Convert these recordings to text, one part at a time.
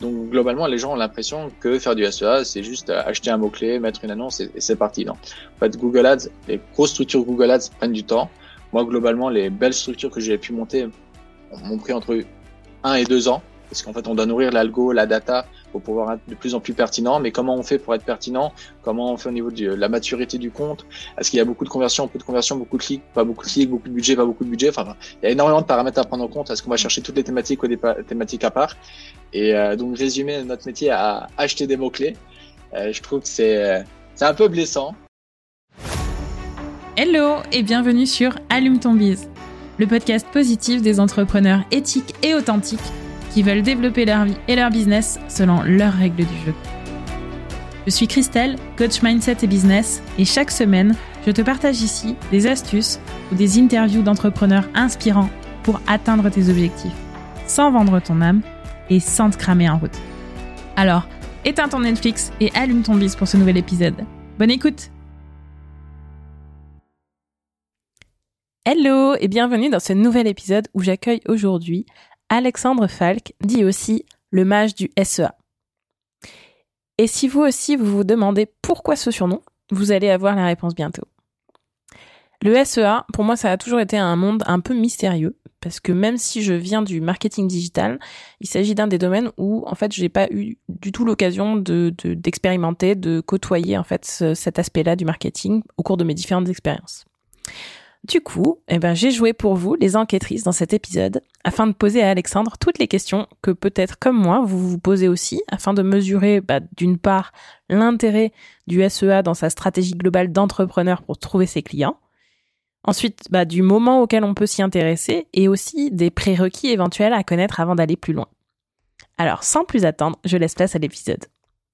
Donc globalement, les gens ont l'impression que faire du SEA, c'est juste acheter un mot-clé, mettre une annonce et c'est parti. Non. En fait, Google Ads, les grosses structures Google Ads prennent du temps. Moi, globalement, les belles structures que j'ai pu monter m'ont pris entre 1 et 2 ans. Parce qu'en fait, on doit nourrir l'algo, la data pour pouvoir être de plus en plus pertinent. Mais comment on fait pour être pertinent? Comment on fait au niveau de la maturité du compte? Est-ce qu'il y a beaucoup de conversions, peu de conversions, beaucoup de clics, pas beaucoup de clics, beaucoup de budget, pas beaucoup de budget? Enfin, il y a énormément de paramètres à prendre en compte. Est-ce qu'on va chercher toutes les thématiques ou des thématiques à part? Et donc, résumer notre métier à acheter des mots-clés, je trouve que c'est un peu blessant. Hello et bienvenue sur Allume ton biz, le podcast positif des entrepreneurs éthiques et authentiques qui veulent développer leur vie et leur business selon leurs règles du jeu. Je suis Christelle, coach mindset et business, et chaque semaine, je te partage ici des astuces ou des interviews d'entrepreneurs inspirants pour atteindre tes objectifs, sans vendre ton âme et sans te cramer en route. Alors, éteins ton Netflix et allume ton biz pour ce nouvel épisode. Bonne écoute! Hello et bienvenue dans ce nouvel épisode où j'accueille aujourd'hui Alexandre Falk, dit aussi le mage du SEA. Et si vous aussi vous vous demandez pourquoi ce surnom, vous allez avoir la réponse bientôt. Le SEA, pour moi, ça a toujours été un monde un peu mystérieux, parce que même si je viens du marketing digital, il s'agit d'un des domaines où, en fait, j'ai pas eu du tout l'occasion d'expérimenter, de côtoyer, en fait, cet aspect-là du marketing au cours de mes différentes expériences. Du coup, j'ai joué pour vous, les enquêtrices, dans cet épisode, afin de poser à Alexandre toutes les questions que peut-être, comme moi, vous vous posez aussi, afin de mesurer, d'une part, l'intérêt du SEA dans sa stratégie globale d'entrepreneur pour trouver ses clients, ensuite, du moment auquel on peut s'y intéresser, et aussi des prérequis éventuels à connaître avant d'aller plus loin. Alors, sans plus attendre, je laisse place à l'épisode.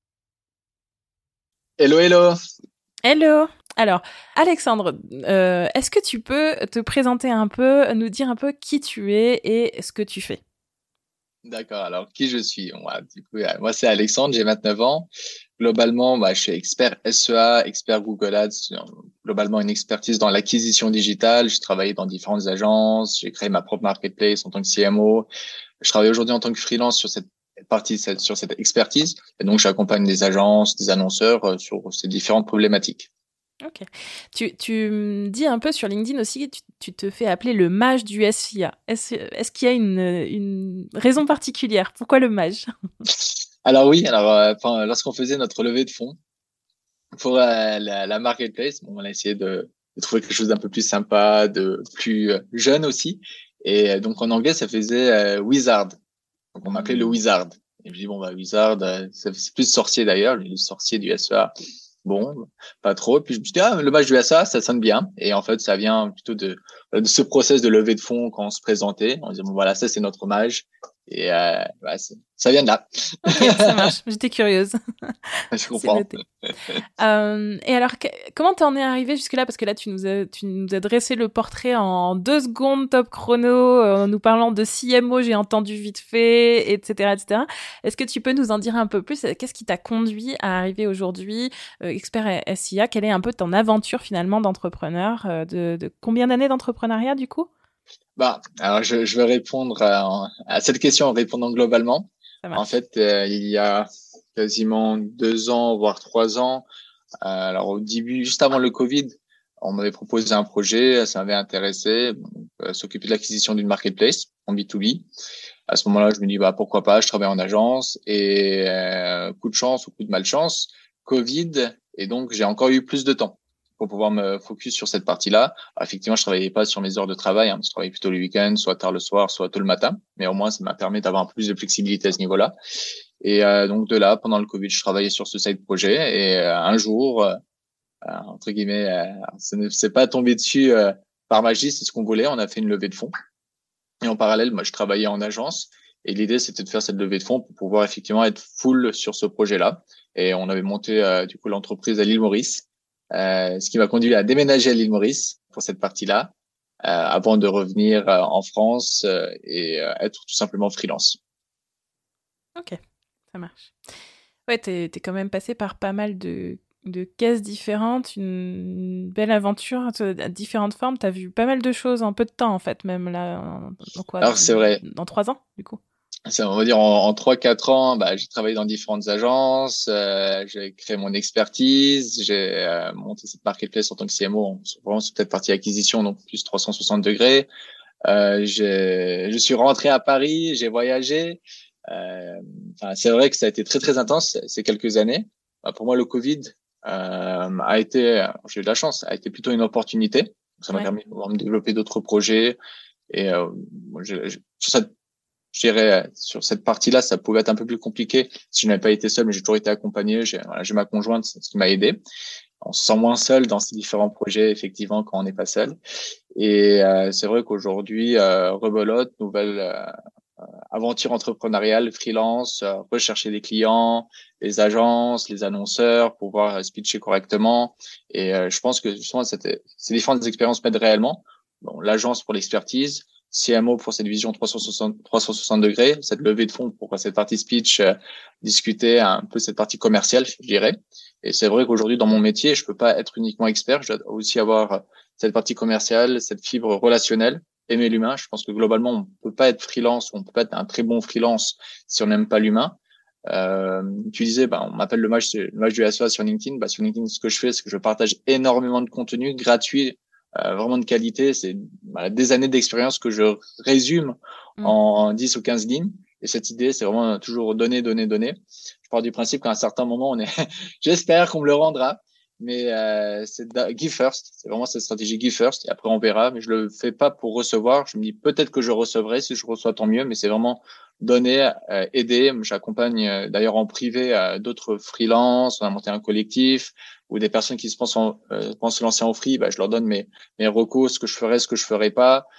Hello, hello. Hello. Alors, Alexandre, est-ce que tu peux te présenter un peu, nous dire un peu qui tu es et ce que tu fais? D'accord, alors qui je suis? Moi, c'est Alexandre, j'ai 29 ans. Globalement, je suis expert SEA, expert Google Ads, globalement une expertise dans l'acquisition digitale. J'ai travaillé dans différentes agences, j'ai créé ma propre marketplace en tant que CMO. Je travaille aujourd'hui en tant que freelance sur cette expertise. Et donc, j'accompagne des agences, des annonceurs sur ces différentes problématiques. Ok. Tu me dis un peu sur LinkedIn aussi, tu te fais appeler le mage du SIA. Est-ce qu'il y a une raison particulière? Pourquoi le mage? Alors oui, lorsqu'on faisait notre levée de fonds pour la marketplace, on a essayé de trouver quelque chose d'un peu plus sympa, de plus jeune aussi. Et donc en anglais, ça faisait Wizard. Donc on m'appelait le Wizard. Et je dis Wizard, c'est plus sorcier d'ailleurs, le sorcier du SEA. Bon, pas trop. Puis je me suis dit, le mage du SEA, ça sonne bien. Et en fait, ça vient plutôt de ce process de levée de fonds quand on se présentait. On disait, ça, c'est notre mage. Et ça vient de là. Ok, ça marche. J'étais curieuse. Je comprends. C'est noté. Et alors, comment t'en es arrivé jusque-là? Parce que là, tu nous as dressé le portrait en 2 secondes top chrono, en nous parlant de CMO, j'ai entendu vite fait, etc., etc. Est-ce que tu peux nous en dire un peu plus? Qu'est-ce qui t'a conduit à arriver aujourd'hui expert SIA? Quelle est un peu ton aventure finalement d'entrepreneur? De combien d'années d'entrepreneuriat du coup? Alors je vais répondre à cette question en répondant globalement. En fait, il y a quasiment 2 ans, voire 3 ans, alors au début, juste avant le Covid, on m'avait proposé un projet, ça m'avait intéressé, s'occuper de l'acquisition d'une marketplace en B2B. À ce moment-là, je me dis pourquoi pas, je travaille en agence et coup de chance ou coup de malchance, Covid, et donc j'ai encore eu plus de temps pour pouvoir me focus sur cette partie-là. Alors, effectivement, je travaillais pas sur mes heures de travail, je travaillais plutôt le week-end, soit tard le soir, soit tôt le matin, mais au moins ça m'a permis d'avoir plus de flexibilité à ce niveau-là. Et donc de là, pendant le Covid, je travaillais sur ce side projet et un jour, entre guillemets, c'est pas tombé dessus par magie, c'est ce qu'on voulait. On a fait une levée de fonds et en parallèle, moi, je travaillais en agence et l'idée c'était de faire cette levée de fonds pour pouvoir effectivement être full sur ce projet-là. Et on avait monté du coup l'entreprise à l'île Maurice. Ce qui m'a conduit à déménager à l'île Maurice pour cette partie-là, avant de revenir en France et être tout simplement freelance. Ok, ça marche. Ouais, t'es quand même passé par pas mal de cases différentes, une belle aventure, différentes formes. T'as vu pas mal de choses en peu de temps, en fait, même là. Alors, c'est vrai. Dans 3 ans, du coup. on va dire en 3-4 ans, j'ai travaillé dans différentes agences, j'ai créé mon expertise, j'ai monté cette marketplace en tant que CMO, vraiment sur cette partie acquisition, donc plus 360 degrés. Je suis rentré à Paris, j'ai voyagé. C'est vrai que ça a été très très intense ces quelques années. Pour moi, le Covid a été, j'ai eu de la chance, a été plutôt une opportunité. Ça m'a permis de pouvoir me développer d'autres projets. Et je dirais, sur cette partie-là, ça pouvait être un peu plus compliqué si je n'avais pas été seul, mais j'ai toujours été accompagné. J'ai ma conjointe, c'est ce qui m'a aidé. On se sent moins seul dans ces différents projets, effectivement, quand on n'est pas seul. Et c'est vrai qu'aujourd'hui, rebelote, nouvelle aventure entrepreneuriale, freelance, rechercher des clients, les agences, les annonceurs, pouvoir pitcher correctement. Et je pense que justement, ces différentes expériences m'aident réellement. Bon, l'agence pour l'expertise, CMO pour cette vision 360 degrés, cette levée de fonds pour cette partie speech, discuter un peu cette partie commerciale, je dirais. Et c'est vrai qu'aujourd'hui, dans mon métier, je peux pas être uniquement expert, je dois aussi avoir cette partie commerciale, cette fibre relationnelle, aimer l'humain. Je pense que globalement, on peut pas être freelance, on peut pas être un très bon freelance si on n'aime pas l'humain. Tu disais, on m'appelle le mage du SEA sur LinkedIn. Sur LinkedIn, ce que je fais, c'est que je partage énormément de contenu gratuit, vraiment de qualité. C'est des années d'expérience que je résume en 10 ou 15 lignes. Et cette idée, c'est vraiment toujours donner. Je pars du principe qu'à un certain moment, j'espère qu'on me le rendra. Mais c'est give first, c'est vraiment cette stratégie give first. Et après, on verra. Mais je le fais pas pour recevoir. Je me dis peut-être que je recevrai. Si je reçois, tant mieux. Mais c'est vraiment donner, aider. J'accompagne d'ailleurs en privé d'autres freelances. On a monté un collectif ou des personnes qui pensent se lancer en free. Je leur donne mes recos, ce que je ferais pas.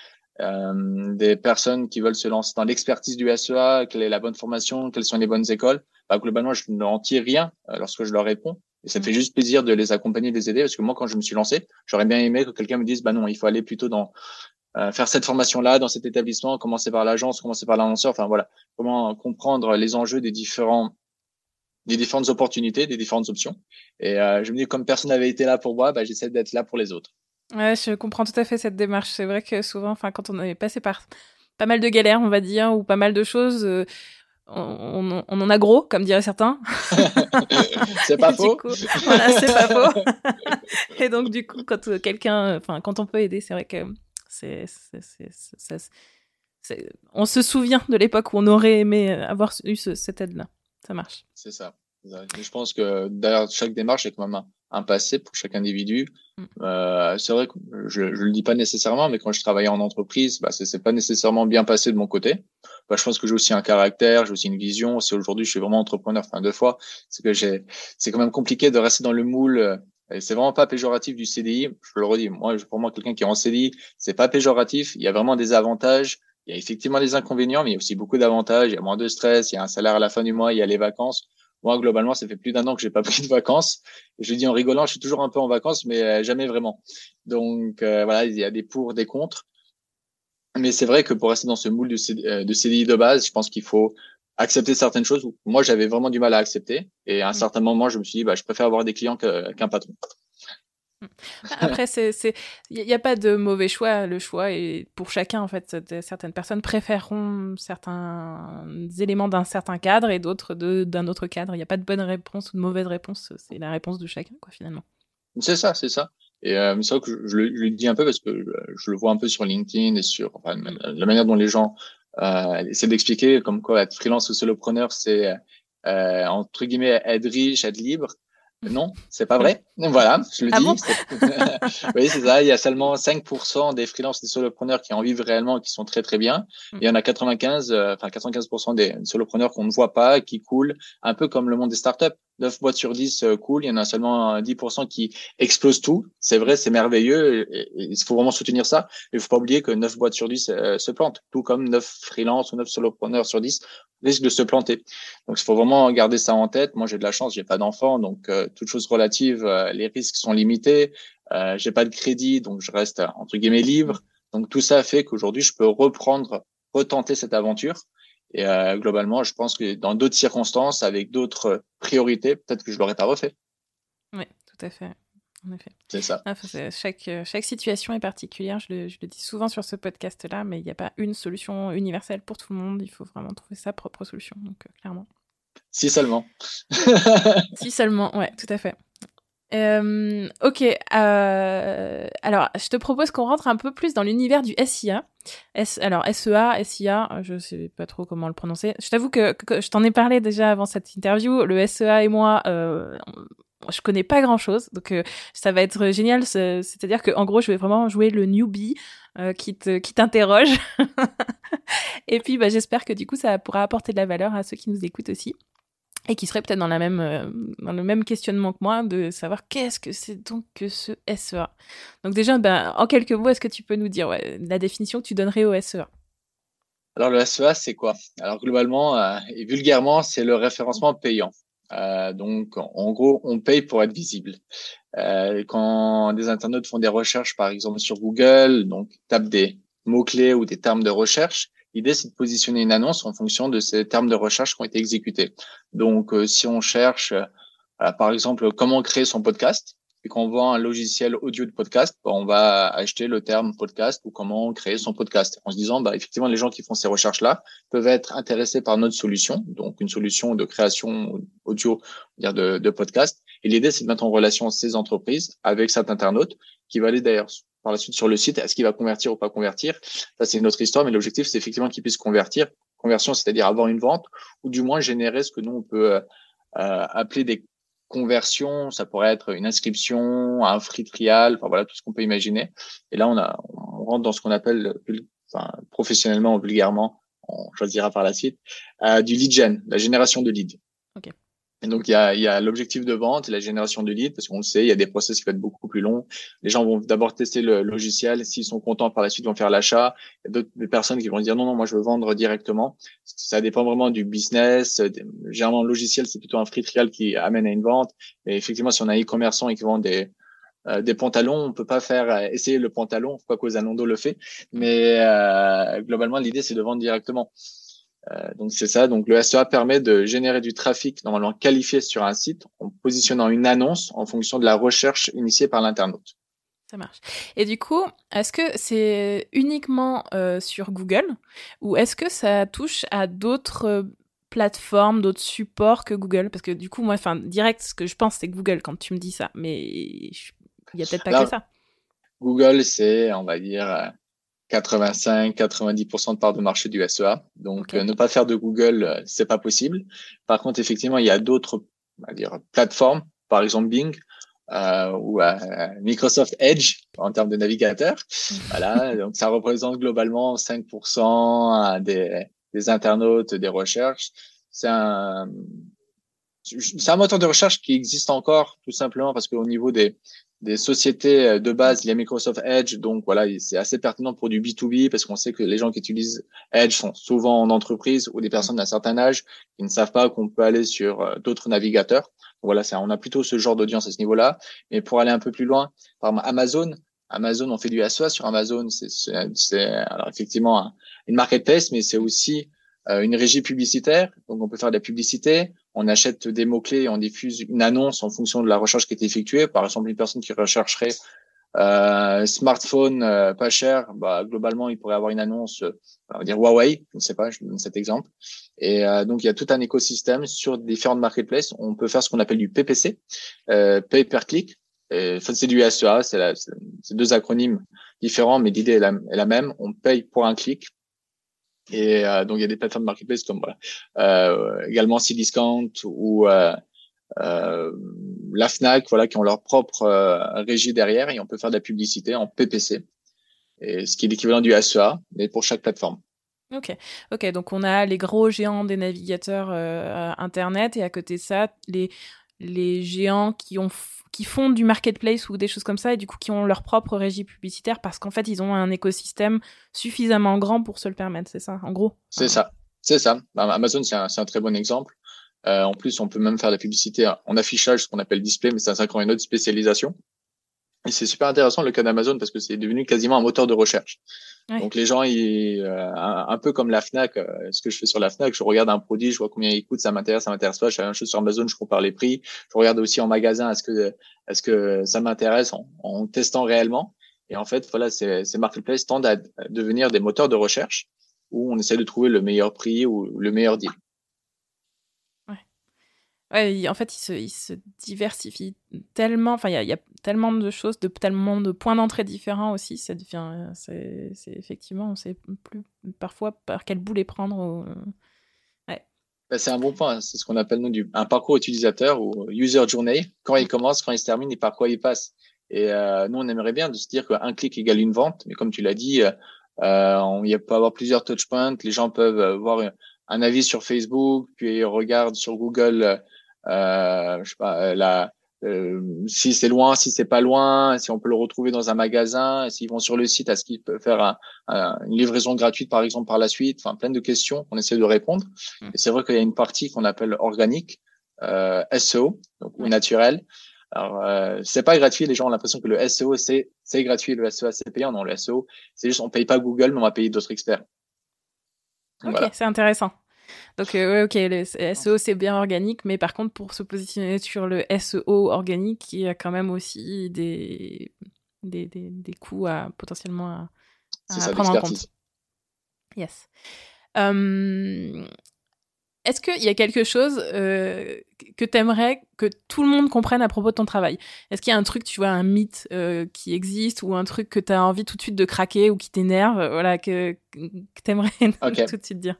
Des personnes qui veulent se lancer dans l'expertise du SEA, quelle est la bonne formation, quelles sont les bonnes écoles. Globalement, je n'en tire rien lorsque je leur réponds. Et ça me fait juste plaisir de les accompagner, de les aider, parce que moi, quand je me suis lancé, j'aurais bien aimé que quelqu'un me dise, non, il faut aller plutôt dans faire cette formation-là, dans cet établissement, commencer par l'agence, commencer par l'annonceur. Enfin voilà, comment comprendre les enjeux des différentes opportunités, des différentes options. Et je me dis, comme personne n'avait été là pour moi, j'essaie d'être là pour les autres. Ouais, je comprends tout à fait cette démarche. C'est vrai que souvent, quand on est passé par pas mal de galères, on va dire, ou pas mal de choses, on en a gros, comme diraient certains. C'est pas faux. Coup, voilà, c'est pas faux. Et donc, du coup, quand on peut aider, c'est vrai que on se souvient de l'époque où on aurait aimé avoir eu cette aide-là. Ça marche. C'est ça. Je pense que derrière chaque démarche, il y a quand même un passé pour chaque individu. C'est vrai que je le dis pas nécessairement, mais quand je travaillais en entreprise, c'est pas nécessairement bien passé de mon côté. Je pense que j'ai aussi un caractère, j'ai aussi une vision. Si aujourd'hui je suis vraiment entrepreneur, deux fois, c'est quand même compliqué de rester dans le moule. Et c'est vraiment pas péjoratif du CDI. Je le redis. Pour moi, quelqu'un qui est en CDI, c'est pas péjoratif. Il y a vraiment des avantages. Il y a effectivement des inconvénients, mais il y a aussi beaucoup d'avantages. Il y a moins de stress, il y a un salaire à la fin du mois, il y a les vacances. Moi, globalement, ça fait plus d'1 an que j'ai pas pris de vacances. Je le dis en rigolant, je suis toujours un peu en vacances, mais jamais vraiment. Donc voilà, il y a des pour, des contre. Mais c'est vrai que pour rester dans ce moule de CDI de base, je pense qu'il faut accepter certaines choses. Moi, j'avais vraiment du mal à accepter. Et à un certain moment, je me suis dit, je préfère avoir des clients qu'un patron. Après, il n'y a pas de mauvais choix. Le choix est pour chacun, en fait. Certaines personnes préféreront certains éléments d'un certain cadre et d'autres d'un autre cadre. Il n'y a pas de bonne réponse ou de mauvaise réponse. C'est la réponse de chacun, finalement. C'est ça. Et c'est vrai que je le dis un peu parce que je le vois un peu sur LinkedIn et sur la manière dont les gens essaient d'expliquer comme quoi être freelance ou solopreneur, c'est entre guillemets être riche, être libre. Non, c'est pas vrai. Voilà, je le dis. Bon oui, c'est ça. Il y a seulement 5% des freelances, des solopreneurs qui en vivent réellement, qui sont très très bien. Il y en a 95% des solopreneurs qu'on ne voit pas, qui coulent, un peu comme le monde des startups. 9 boîtes sur 10 coulent. Il y en a seulement 10% qui explosent tout. C'est vrai, c'est merveilleux. Et il faut vraiment soutenir ça. Il faut pas oublier que 9 boîtes sur 10 se plantent, tout comme 9 freelances ou 9 solopreneurs sur 10 risquent de se planter. Donc, il faut vraiment garder ça en tête. Moi, j'ai de la chance, j'ai pas d'enfant, donc toute chose relative, les risques sont limités. J'ai pas de crédit, donc je reste entre guillemets libre. Donc, tout ça fait qu'aujourd'hui, je peux retenter cette aventure. Et globalement, je pense que dans d'autres circonstances, avec d'autres priorités, peut-être que je l'aurais pas refait. Oui, tout à fait. En effet. C'est ça. Chaque situation est particulière. Je le dis souvent sur ce podcast-là, mais il n'y a pas une solution universelle pour tout le monde. Il faut vraiment trouver sa propre solution. Donc, clairement. Si seulement. Si seulement, ouais, tout à fait. Ok. Alors, je te propose qu'on rentre un peu plus dans l'univers du SIA. Alors, SEA, SIA, je sais pas trop comment le prononcer. Je t'avoue que je t'en ai parlé déjà avant cette interview. Le SEA et moi, je connais pas grand chose, donc ça va être génial. C'est-à-dire que en gros, je vais vraiment jouer le newbie qui t'interroge. Et puis, j'espère que du coup, ça pourra apporter de la valeur à ceux qui nous écoutent aussi et qui seraient peut-être dans le même questionnement que moi de savoir qu'est-ce que c'est donc que ce SEA. Donc déjà, en quelques mots, est-ce que tu peux nous dire la définition que tu donnerais au SEA? Alors le SEA, c'est quoi? Alors globalement et vulgairement, c'est le référencement payant. Donc en gros, on paye pour être visible. Quand des internautes font des recherches, par exemple sur Google, donc tapent des mots-clés ou des termes de recherche, l'idée c'est de positionner une annonce en fonction de ces termes de recherche qui ont été exécutés. Donc si on cherche par exemple comment créer son podcast et qu'on voit un logiciel audio de podcast, on va acheter le terme podcast ou comment créer son podcast en se disant effectivement les gens qui font ces recherches-là peuvent être intéressés par notre solution, donc une solution de création audio de podcast. Et l'idée, c'est de mettre en relation ces entreprises avec cet internaute qui va aller d'ailleurs par la suite sur le site. Est-ce qu'il va convertir ou pas convertir? Ça, c'est une autre histoire, mais l'objectif, c'est effectivement qu'il puisse convertir. Conversion, c'est-à-dire avoir une vente ou du moins générer ce que nous, on peut appeler des conversions. Ça pourrait être une inscription, un free trial, enfin voilà, tout ce qu'on peut imaginer. Et là, on rentre dans ce qu'on appelle professionnellement ou vulgairement, on choisira par la suite, du lead gen, la génération de leads. Okay. Et donc, il y a l'objectif de vente et la génération de leads, parce qu'on le sait, il y a des process qui vont être beaucoup plus longs. Les gens vont d'abord tester le logiciel. S'ils sont contents, par la suite, vont faire l'achat. Il y a d'autres personnes qui vont dire non, moi, je veux vendre directement. Ça dépend vraiment du business. Généralement, le logiciel, c'est plutôt un free trial qui amène à une vente. Mais effectivement, si on a un e-commerçant et qui vend des pantalons, on peut pas faire essayer le pantalon, quoi qu'Ozanondo le fait. Mais globalement, l'idée, c'est de vendre directement. Donc c'est ça. Donc le SEA permet de générer du trafic normalement qualifié sur un site en positionnant une annonce en fonction de la recherche initiée par l'internaute. Ça marche. Et du coup, est-ce que c'est uniquement sur Google ou est-ce que ça touche à d'autres plateformes, d'autres supports que Google? Parce que du coup, moi, direct, ce que je pense, c'est Google quand tu me dis ça. Mais il y a peut-être pas que ça. Google, c'est, on va dire, 85-90% de part de marché du SEA. Donc, ne pas faire de Google, c'est pas possible. Par contre, effectivement, il y a d'autres, on va dire, plateformes, par exemple Bing, ou Microsoft Edge en termes de navigateur. Voilà. Donc, ça représente globalement 5% des internautes, des recherches. C'est un moteur de recherche qui existe encore, tout simplement parce qu'au niveau des sociétés de base, il y a Microsoft Edge, donc voilà, c'est assez pertinent pour du B2B parce qu'on sait que les gens qui utilisent Edge sont souvent en entreprise ou des personnes d'un certain âge qui ne savent pas qu'on peut aller sur d'autres navigateurs. Donc voilà, on a plutôt ce genre d'audience à ce niveau-là. Mais pour aller un peu plus loin, par exemple Amazon, on fait du SEA sur Amazon, c'est alors effectivement une marketplace, mais c'est aussi une régie publicitaire, donc on peut faire de la publicité, on achète des mots-clés et on diffuse une annonce en fonction de la recherche qui est effectuée. Par exemple, une personne qui rechercherait smartphone pas cher, globalement, il pourrait avoir une annonce, on va dire Huawei, je ne sais pas, je donne cet exemple. Et donc, il y a tout un écosystème sur différentes marketplaces. On peut faire ce qu'on appelle du PPC, Pay Per Click. C'est du SEA, c'est deux acronymes différents, mais l'idée est la même. On paye pour un clic. Et donc il y a des plateformes marketplace comme également Cdiscount ou la Fnac, qui ont leur propre régie derrière et on peut faire de la publicité en PPC, et ce qui est l'équivalent du SEA, mais pour chaque plateforme. Ok, donc on a les gros géants des navigateurs internet et à côté de ça les géants qui font du marketplace ou des choses comme ça et du coup qui ont leur propre régie publicitaire parce qu'en fait ils ont un écosystème suffisamment grand pour se le permettre, c'est ça en gros? C'est ça. Amazon c'est un très bon exemple. En plus on peut même faire de la publicité en affichage, ce qu'on appelle display, mais c'est encore une autre spécialisation. Et c'est super intéressant le cas d'Amazon parce que c'est devenu quasiment un moteur de recherche. Ouais. Donc les gens, un peu comme la Fnac, ce que je fais sur la Fnac, je regarde un produit, je vois combien il coûte, ça m'intéresse pas. Je fais la même chose sur Amazon, je compare les prix. Je regarde aussi en magasin, est-ce que ça m'intéresse en testant réellement. Et en fait, voilà, ces marketplaces tendent à devenir des moteurs de recherche où on essaie de trouver le meilleur prix ou le meilleur deal. Ouais, en fait, il se diversifie tellement. Enfin, il y a tellement de choses, tellement de points d'entrée différents aussi. Ça devient, c'est effectivement, on sait plus parfois par quel bout les prendre. Ouais. Ben, c'est un bon point. C'est ce qu'on appelle nous un parcours utilisateur ou user journey. Quand il commence, quand il se termine et par quoi il passe. Et nous, on aimerait bien de se dire qu'un clic égale une vente. Mais comme tu l'as dit, il peut y avoir plusieurs touchpoints. Les gens peuvent voir un avis sur Facebook, puis ils regardent sur Google, je sais pas, si c'est loin, si c'est pas loin, si on peut le retrouver dans un magasin, s'ils vont sur le site, est-ce qu'ils peuvent faire une livraison gratuite, par exemple, par la suite. Enfin, plein de questions qu'on essaie de répondre. Et c'est vrai qu'il y a une partie qu'on appelle organique, SEO, donc ou naturel. Alors, c'est pas gratuit. Les gens ont l'impression que le SEO c'est gratuit, le SEO c'est payant. Non, le SEO c'est juste on paye pas Google, mais on va payer d'autres experts. Donc, ok, voilà. C'est intéressant. Donc, ouais, ok, le SEO c'est bien organique, mais par contre pour se positionner sur le SEO organique, il y a quand même aussi des coûts à potentiellement à prendre en compte. Yes. Est-ce qu'il y a quelque chose que t'aimerais que tout le monde comprenne à propos de ton travail? Est-ce qu'il y a un truc, tu vois, un mythe qui existe ou un truc que t'as envie tout de suite de craquer ou qui t'énerve, voilà, que t'aimerais tout de suite dire?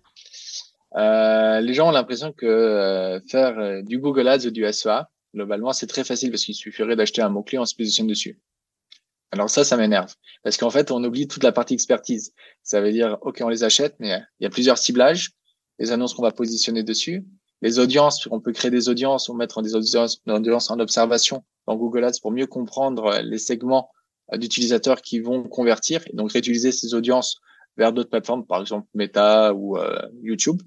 Les gens ont l'impression que faire du Google Ads ou du SEA, globalement, c'est très facile parce qu'il suffirait d'acheter un mot-clé, on se positionne dessus. Alors ça m'énerve. Parce qu'en fait, on oublie toute la partie expertise. Ça veut dire, OK, on les achète, mais il y a plusieurs ciblages, les annonces qu'on va positionner dessus, les audiences, on peut créer des audiences ou mettre des audiences en observation dans Google Ads pour mieux comprendre les segments d'utilisateurs qui vont convertir et donc réutiliser ces audiences vers d'autres plateformes, par exemple Meta ou YouTube.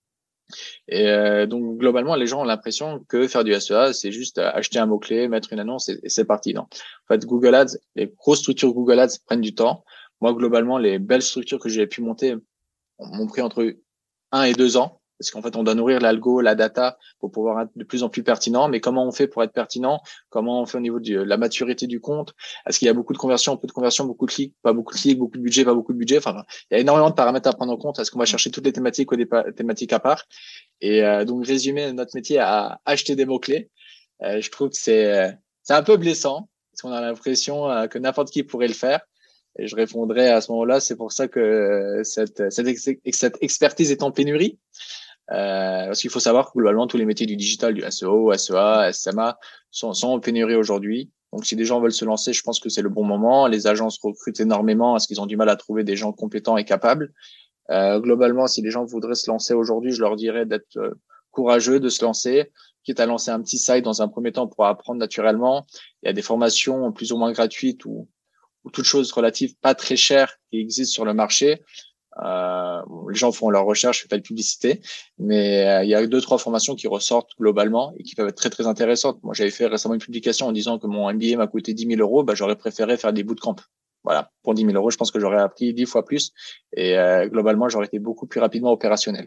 Et donc globalement, les gens ont l'impression que faire du SEA, c'est juste acheter un mot-clé, mettre une annonce et c'est parti. Non. En fait, Google Ads, les grosses structures Google Ads prennent du temps. Moi, globalement, les belles structures que j'ai pu monter m'ont pris entre 1 et 2 ans. Parce qu'en fait, on doit nourrir l'algo, la data pour pouvoir être de plus en plus pertinent. Mais comment on fait pour être pertinent? Comment on fait au niveau de la maturité du compte? Est-ce qu'il y a beaucoup de conversions, peu de conversions, beaucoup de clics, pas beaucoup de clics, beaucoup de budget, pas beaucoup de budget? Enfin, il y a énormément de paramètres à prendre en compte. Est-ce qu'on va chercher toutes les thématiques ou des thématiques à part? Et donc, résumer notre métier à acheter des mots-clés, je trouve que c'est un peu blessant parce qu'on a l'impression que n'importe qui pourrait le faire. Et je répondrais à ce moment-là, c'est pour ça que cette expertise est en pénurie. Parce qu'il faut savoir que globalement, tous les métiers du digital, du SEO, SEA, SMA, sont en pénurie aujourd'hui. Donc, si des gens veulent se lancer, je pense que c'est le bon moment. Les agences recrutent énormément parce qu'ils ont du mal à trouver des gens compétents et capables. Globalement, si les gens voudraient se lancer aujourd'hui, je leur dirais d'être courageux, de se lancer, quitte à lancer un petit site dans un premier temps pour apprendre naturellement. Il y a des formations plus ou moins gratuites ou toutes choses relatives pas très chères qui existent sur le marché. Les gens font leurs recherches, je fais pas de publicité, mais il y a 2-3 formations qui ressortent globalement et qui peuvent être très très intéressantes. Moi, j'avais fait récemment une publication en disant que mon MBA m'a coûté 10 000 euros, bah, j'aurais préféré faire des bootcamps. Voilà, pour 10 000 euros, je pense que j'aurais appris 10 fois plus et globalement, j'aurais été beaucoup plus rapidement opérationnel.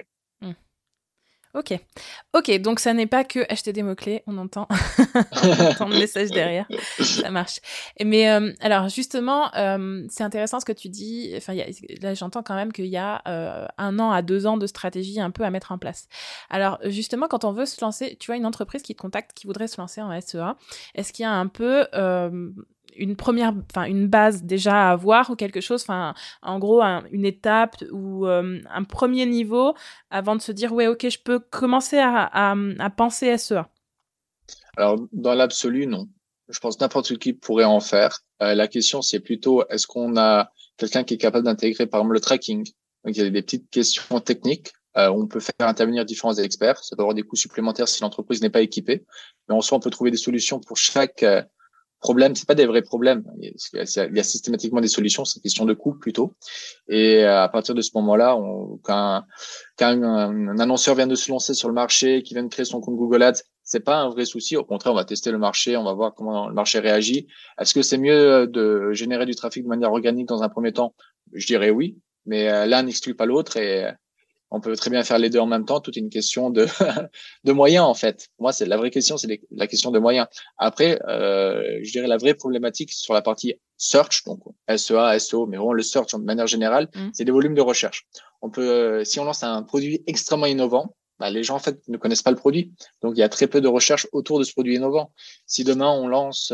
Ok, donc ça n'est pas que acheter des mots-clés, on entend, le message derrière, ça marche. Mais alors justement, c'est intéressant ce que tu dis, enfin, là j'entends quand même qu'il y a 1 an à 2 ans de stratégie un peu à mettre en place. Alors justement, quand on veut se lancer, tu vois, une entreprise qui te contacte, qui voudrait se lancer en SEA, est-ce qu'il y a un peu une base déjà à avoir ou quelque chose, en gros, une étape ou un premier niveau avant de se dire, ouais, ok, je peux commencer à penser SEA? Alors, dans l'absolu, non. Je pense que n'importe qui pourrait en faire. La question, c'est plutôt, est-ce qu'on a quelqu'un qui est capable d'intégrer, par exemple, le tracking? Donc, il y a des petites questions techniques. On peut faire intervenir différents experts. Ça peut avoir des coûts supplémentaires si l'entreprise n'est pas équipée. Mais en soi, on peut trouver des solutions pour chaque problèmes, c'est pas des vrais problèmes. Il y a systématiquement des solutions, c'est une question de coût plutôt. Et à partir de ce moment-là, quand un annonceur vient de se lancer sur le marché, qui vient de créer son compte Google Ads, c'est pas un vrai souci. Au contraire, on va tester le marché, on va voir comment le marché réagit. Est-ce que c'est mieux de générer du trafic de manière organique dans un premier temps? Je dirais oui, mais l'un n'exclut pas l'autre et on peut très bien faire les deux en même temps. Tout est une question de de moyens en fait. Pour moi, c'est la vraie question, c'est la question de moyens. Après, je dirais la vraie problématique sur la partie search, donc SEA, SEO, mais vraiment le search de manière générale, c'est des volumes de recherche. On peut, si on lance un produit extrêmement innovant, bah, les gens en fait ne connaissent pas le produit, donc il y a très peu de recherche autour de ce produit innovant. Si demain on lance,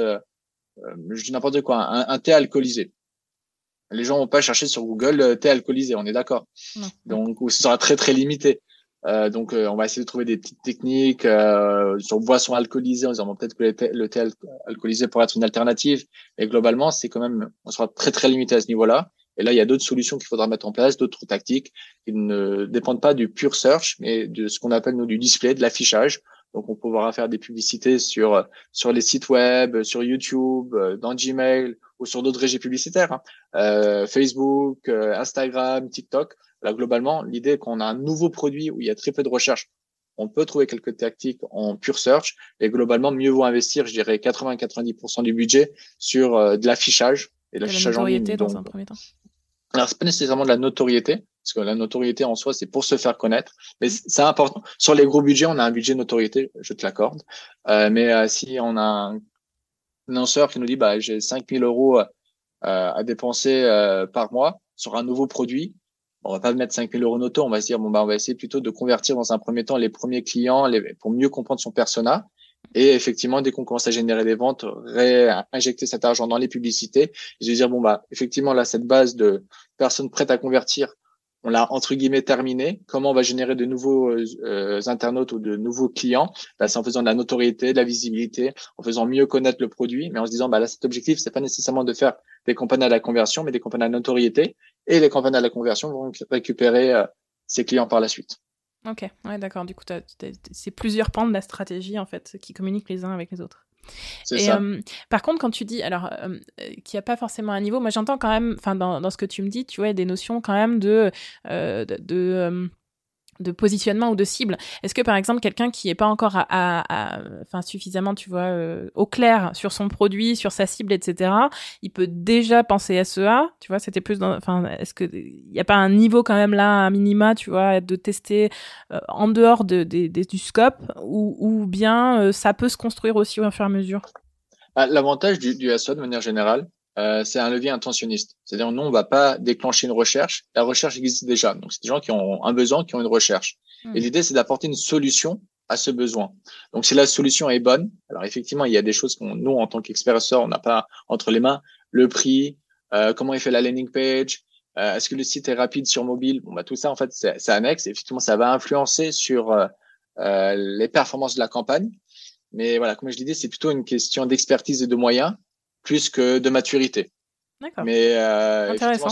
je dis n'importe quoi, un thé alcoolisé. Les gens vont pas chercher sur Google thé alcoolisé, on est d'accord. Donc, ou ce sera très très limité. Donc, on va essayer de trouver des petites techniques sur boissons alcoolisées en disant bon, peut-être que le thé alcoolisé pourrait être une alternative. Mais globalement, c'est quand même, on sera très très limité à ce niveau-là. Et là, il y a d'autres solutions qu'il faudra mettre en place, d'autres tactiques qui ne dépendent pas du pure search, mais de ce qu'on appelle nous du display, de l'affichage. Donc, on pourra faire des publicités sur les sites web, sur YouTube, dans Gmail ou sur d'autres régies publicitaires, hein. Facebook, Instagram, TikTok. Là, globalement, l'idée est qu'on a un nouveau produit où il y a très peu de recherche. On peut trouver quelques tactiques en pure search et globalement, mieux vaut investir, je dirais, 80-90% du budget sur de l'affichage et de l'affichage en ligne. Dans un premier temps. Alors, c'est pas nécessairement de la notoriété, parce que la notoriété en soi, c'est pour se faire connaître. Mais c'est important. Sur les gros budgets, on a un budget notoriété, je te l'accorde. Mais si on a un annonceur qui nous dit, bah, j'ai 5 000 euros à dépenser par mois sur un nouveau produit, on va pas mettre 5 000 euros en auto. On va se dire, bon, bah, on va essayer plutôt de convertir dans un premier temps les premiers clients pour mieux comprendre son persona. Et effectivement, dès qu'on commence à générer des ventes, réinjecter cet argent dans les publicités. Et se dire, bon, bah, effectivement, là, cette base de personnes prêtes à convertir, on l'a entre guillemets terminé. Comment on va générer de nouveaux internautes ou de nouveaux clients? Bah, c'est en faisant de la notoriété, de la visibilité, en faisant mieux connaître le produit, mais en se disant, bah, là, cet objectif, c'est pas nécessairement de faire des campagnes à la conversion, mais des campagnes à la notoriété. Et les campagnes à la conversion vont récupérer ses clients par la suite. Ok, ouais, d'accord. Du coup, c'est plusieurs pans de la stratégie, en fait, qui communiquent les uns avec les autres. C'est ça. Par contre, quand tu dis qu'il n'y a pas forcément un niveau, moi j'entends quand même, dans ce que tu me dis, tu vois, des notions quand même de positionnement ou de cible. Est-ce que par exemple quelqu'un qui est pas encore suffisamment, tu vois, au clair sur son produit, sur sa cible, etc., il peut déjà penser SEA, tu vois, c'était plus est-ce que il y a pas un niveau quand même là, un minima, tu vois, de tester en dehors du scope ou bien ça peut se construire aussi au fur et à mesure? L'avantage du SEA de manière générale, c'est un levier intentionniste. C'est-à-dire, nous, on va pas déclencher une recherche. La recherche existe déjà. Donc, c'est des gens qui ont un besoin, qui ont une recherche. Et l'idée, c'est d'apporter une solution à ce besoin. Donc, si la solution est bonne, alors effectivement, il y a des choses nous, en tant qu'experts SEA, on n'a pas entre les mains le prix, comment il fait la landing page, est-ce que le site est rapide sur mobile. Bon, bah, tout ça, en fait, c'est annexe. Et effectivement, ça va influencer sur les performances de la campagne. Mais voilà, comme je disais, c'est plutôt une question d'expertise et de moyens plus que de maturité. D'accord. Mais intéressant.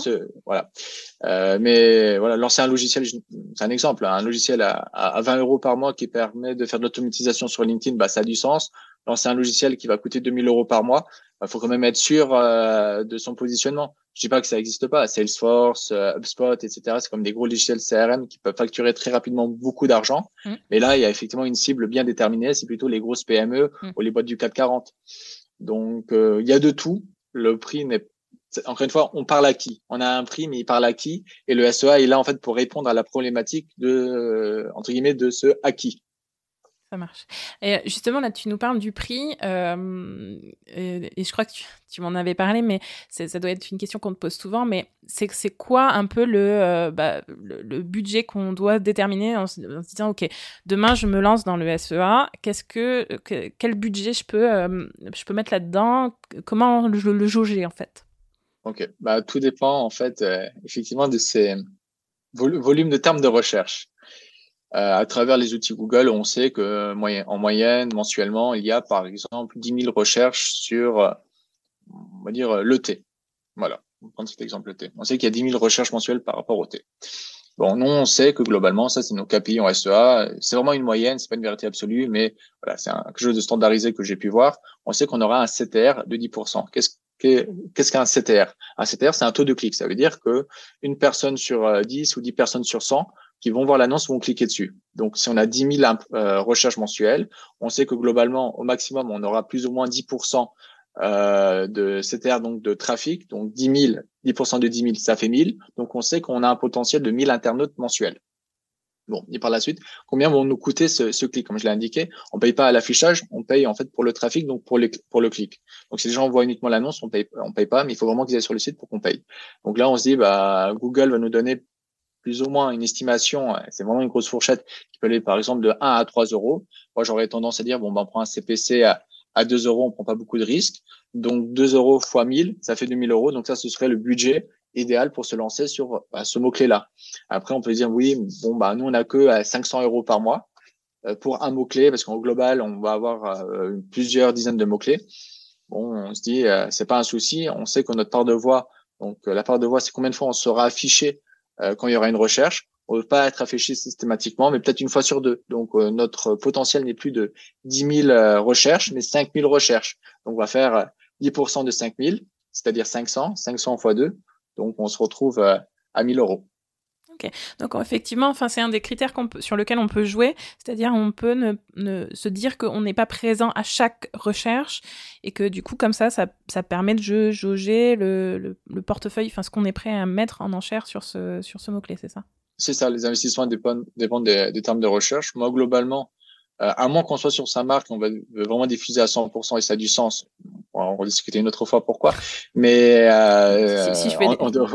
Mais voilà, lancer un logiciel, c'est un exemple, un logiciel à 20 euros par mois qui permet de faire de l'automatisation sur LinkedIn, bah ça a du sens. Lancer un logiciel qui va coûter 2 000 euros par mois, bah, faut quand même être sûr de son positionnement. Je dis pas que ça n'existe pas, Salesforce, HubSpot, etc. C'est comme des gros logiciels CRM qui peuvent facturer très rapidement beaucoup d'argent. Mais là, il y a effectivement une cible bien déterminée. C'est plutôt les grosses PME ou les boîtes du CAC 40. Donc, il y a de tout. Le prix encore une fois, on parle à qui? On a un prix, mais il parle à qui? Et le SEA est là, en fait, pour répondre à la problématique entre guillemets, de ce à qui. Ça marche. Et justement, là, tu nous parles du prix, et je crois que tu m'en avais parlé, mais ça doit être une question qu'on te pose souvent, mais c'est quoi un peu le budget qu'on doit déterminer en se disant, OK, demain, je me lance dans le SEA, quel budget je peux mettre là-dedans? Comment le jauger, en fait? Ok, bah, tout dépend, en fait, effectivement, de ces volumes de termes de recherche. À travers les outils Google, on sait que en moyenne, mensuellement, il y a par exemple 10 000 recherches sur, on va dire, le thé. Voilà, on prend cet exemple, le thé. On sait qu'il y a 10 000 recherches mensuelles par rapport au thé. Bon, nous, on sait que globalement, ça, c'est nos KPI en SEA. C'est vraiment une moyenne, c'est pas une vérité absolue, mais voilà, c'est quelque chose de standardisé que j'ai pu voir. On sait qu'on aura un CTR de 10%. Qu'est-ce qu'un CTR? Un CTR, c'est un taux de clic. Ça veut dire que une personne sur 10 ou 10 personnes sur 100 qui vont voir l'annonce vont cliquer dessus. Donc, si on a 10 000 recherches mensuelles, on sait que globalement, au maximum, on aura plus ou moins 10% de CTR, donc de trafic. Donc, 10% de 10 000, ça fait 1000. Donc, on sait qu'on a un potentiel de 1000 internautes mensuels. Bon, et par la suite, combien vont nous coûter ce clic? Comme je l'ai indiqué, on paye pas à l'affichage, on paye en fait pour le trafic, donc pour le clic. Donc si les gens voient uniquement l'annonce, on paye pas, mais il faut vraiment qu'ils aillent sur le site pour qu'on paye. Donc là, on se dit, bah, Google va nous donner plus ou moins une estimation, c'est vraiment une grosse fourchette qui peut aller par exemple de 1 à 3 euros. Moi, j'aurais tendance à dire, bon, ben, on prend un CPC à 2 euros, on prend pas beaucoup de risques. Donc 2 euros fois 1000, ça fait 2000 euros. Donc ça, ce serait le budget idéal pour se lancer sur ce mot-clé-là. Après, on peut dire, oui, bon, bah, nous, on a que 500 euros par mois pour un mot-clé, parce qu'en global, on va avoir plusieurs dizaines de mots-clés. Bon, on se dit, c'est pas un souci. On sait que notre part de voix, donc la part de voix, c'est combien de fois on sera affiché quand il y aura une recherche. On ne veut pas être affiché systématiquement, mais peut-être une fois sur deux. Donc, notre potentiel n'est plus de 10 000 recherches, mais 5 000 recherches. Donc, on va faire 10% de 5 000, c'est-à-dire 500 fois 2. Donc, on se retrouve à 1 000 euros. Ok, donc effectivement, enfin, c'est un des critères sur lequel on peut jouer, c'est-à-dire on peut se dire qu'on n'est pas présent à chaque recherche et que du coup, comme ça permet de jauger le portefeuille, enfin ce qu'on est prêt à mettre en enchère sur ce mot-clé, c'est ça? C'est ça, les investissements dépendent des termes de recherche. Moi, globalement, à moins qu'on soit sur sa marque, on va vraiment diffuser à 100% et ça a du sens. On va discuter une autre fois pourquoi. Mais si je fais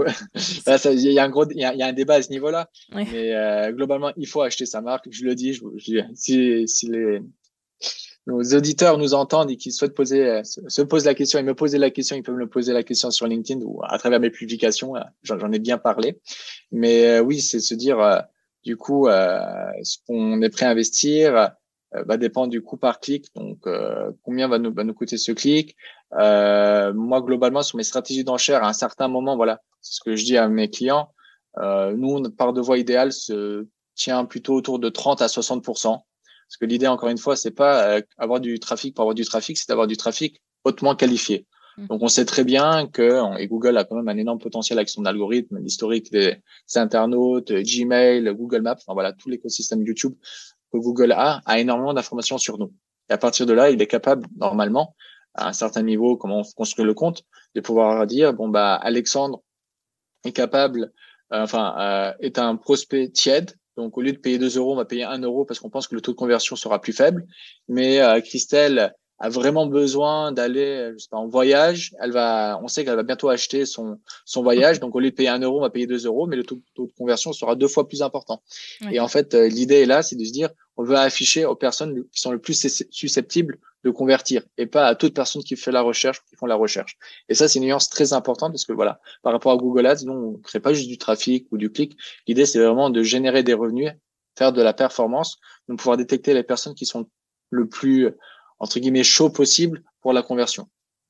il y a un débat à ce niveau-là. Oui. Mais globalement, il faut acheter sa marque. Je le dis, si nos auditeurs nous entendent et qu'ils souhaitent se posent la question et me poser la question, ils peuvent me poser la question sur LinkedIn ou à travers mes publications. J'en ai bien parlé. Mais oui, c'est se dire, du coup, ce qu'on est prêt à investir va dépendre du coût par clic. Donc, combien va nous coûter ce clic? Moi, globalement, sur mes stratégies d'enchères, à un certain moment, voilà, c'est ce que je dis à mes clients. Nous, notre part de voix idéale se tient plutôt autour de 30 à 60%. Parce que l'idée, encore une fois, c'est pas avoir du trafic pour avoir du trafic, c'est d'avoir du trafic hautement qualifié. Donc, on sait très bien et Google a quand même un énorme potentiel avec son algorithme, l'historique des internautes, Gmail, Google Maps, enfin voilà, tout l'écosystème YouTube que Google a énormément d'informations sur nous. Et à partir de là, il est capable, normalement, à un certain niveau, comment on construit le compte, de pouvoir dire, bon, bah, Alexandre est capable, est un prospect tiède. Donc, au lieu de payer 2 euros, on va payer 1 euro parce qu'on pense que le taux de conversion sera plus faible. Mais Christelle a vraiment besoin d'aller, je sais pas, en voyage. On sait qu'elle va bientôt acheter son voyage. Donc, au lieu de payer 1 euro, on va payer 2 euros, mais le taux de conversion sera 2 fois plus important. Oui. Et en fait, l'idée est là, c'est de se dire, on veut afficher aux personnes qui sont le plus susceptibles de convertir et pas à toute personne qui font la recherche. Et ça, c'est une nuance très importante parce que voilà, par rapport à Google Ads, nous, on crée pas juste du trafic ou du clic. L'idée, c'est vraiment de générer des revenus, faire de la performance, donc pouvoir détecter les personnes qui sont le plus, entre guillemets, chaud possible pour la conversion.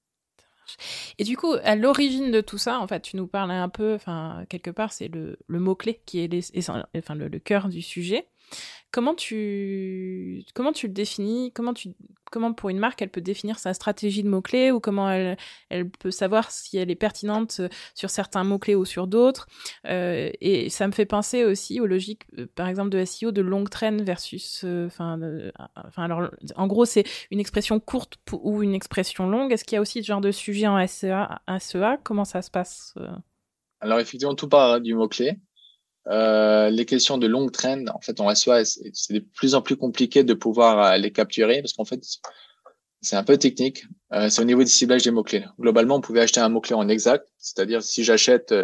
Et du coup, à l'origine de tout ça, en fait, tu nous parles un peu, enfin, quelque part, c'est le mot-clé qui est le cœur du sujet. Comment tu le définis? Comment pour une marque elle peut définir sa stratégie de mots-clés ou comment elle peut savoir si elle est pertinente sur certains mots-clés ou sur d'autres? Et ça me fait penser aussi aux logiques, par exemple de SEO, de long train versus, alors en gros c'est une expression courte ou une expression longue. Est-ce qu'il y a aussi ce genre de sujet en SEA? Comment ça se passe? Alors effectivement, tout part du mot-clé. Les questions de long trend, en fait, en SEA, c'est de plus en plus compliqué de pouvoir les capturer parce qu'en fait, c'est un peu technique. C'est au niveau du ciblage des mots-clés. Globalement, on pouvait acheter un mot-clé en exact, c'est-à-dire si j'achète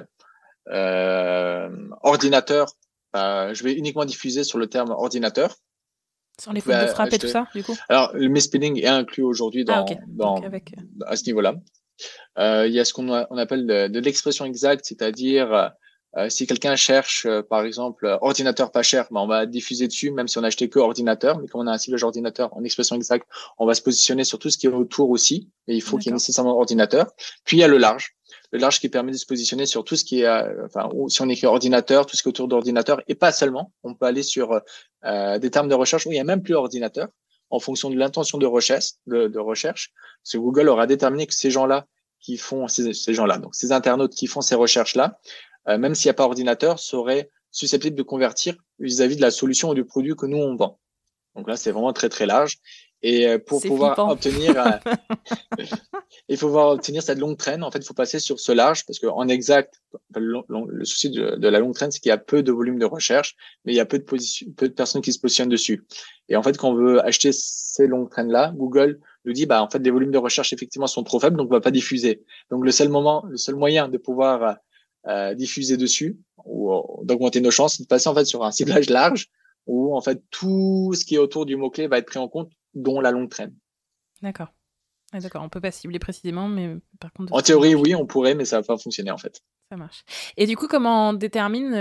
ordinateur, je vais uniquement diffuser sur le terme ordinateur. Sur les fautes de frappe et tout ça, du coup? Alors, le misspelling est inclus aujourd'hui à ce niveau-là. Il y a ce qu'on appelle de l'expression exacte, c'est-à-dire si quelqu'un cherche, par exemple, ordinateur pas cher, on va diffuser dessus, même si on a acheté que ordinateur. Mais comme on a un ciblage ordinateur en expression exacte, on va se positionner sur tout ce qui est autour aussi. Et il faut qu'il y ait nécessairement ordinateur. Puis il y a le large. le large qui permet de se positionner sur tout ce qui est, si on écrit ordinateur, tout ce qui est autour d'ordinateur, et pas seulement. On peut aller sur des termes de recherche où il y a même plus ordinateur, en fonction de l'intention de recherche, parce que Google aura déterminé que ces gens-là qui font ces gens-là, donc ces internautes qui font ces recherches-là, même s'il n'y a pas ordinateur, seraient susceptibles de convertir vis-à-vis de la solution ou du produit que nous on vend. Donc là, c'est vraiment très très large. Et pour pouvoir obtenir, il faut pouvoir obtenir cette longue traîne. En fait, il faut passer sur ce large parce qu'en exact, le souci de la longue traîne, c'est qu'il y a peu de volume de recherche, mais il y a peu de personnes qui se positionnent dessus. Et en fait, quand on veut acheter ces longues traînes-là, Google nous dit, en fait, les volumes de recherche effectivement sont trop faibles, donc on va pas diffuser. Donc le seul moyen de pouvoir diffuser dessus ou d'augmenter nos chances, c'est de passer en fait sur un ciblage large où en fait tout ce qui est autour du mot-clé va être pris en compte, dont la longue traîne. D'accord. Ah, d'accord, on peut pas cibler précisément, mais par contre... En théorie, oui, on pourrait, mais ça va pas fonctionner en fait. Ça marche. Et du coup, comment on détermine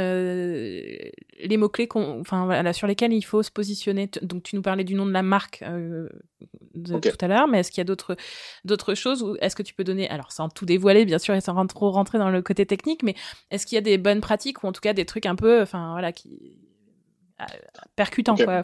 les mots-clés sur lesquels il faut se positionner? Donc, tu nous parlais du nom de la marque tout à l'heure, mais est-ce qu'il y a d'autres choses? Ou est-ce que tu peux donner, alors sans tout dévoiler, bien sûr, et sans trop rentrer dans le côté technique, mais est-ce qu'il y a des bonnes pratiques ou en tout cas des trucs un peu, qui percutants, quoi,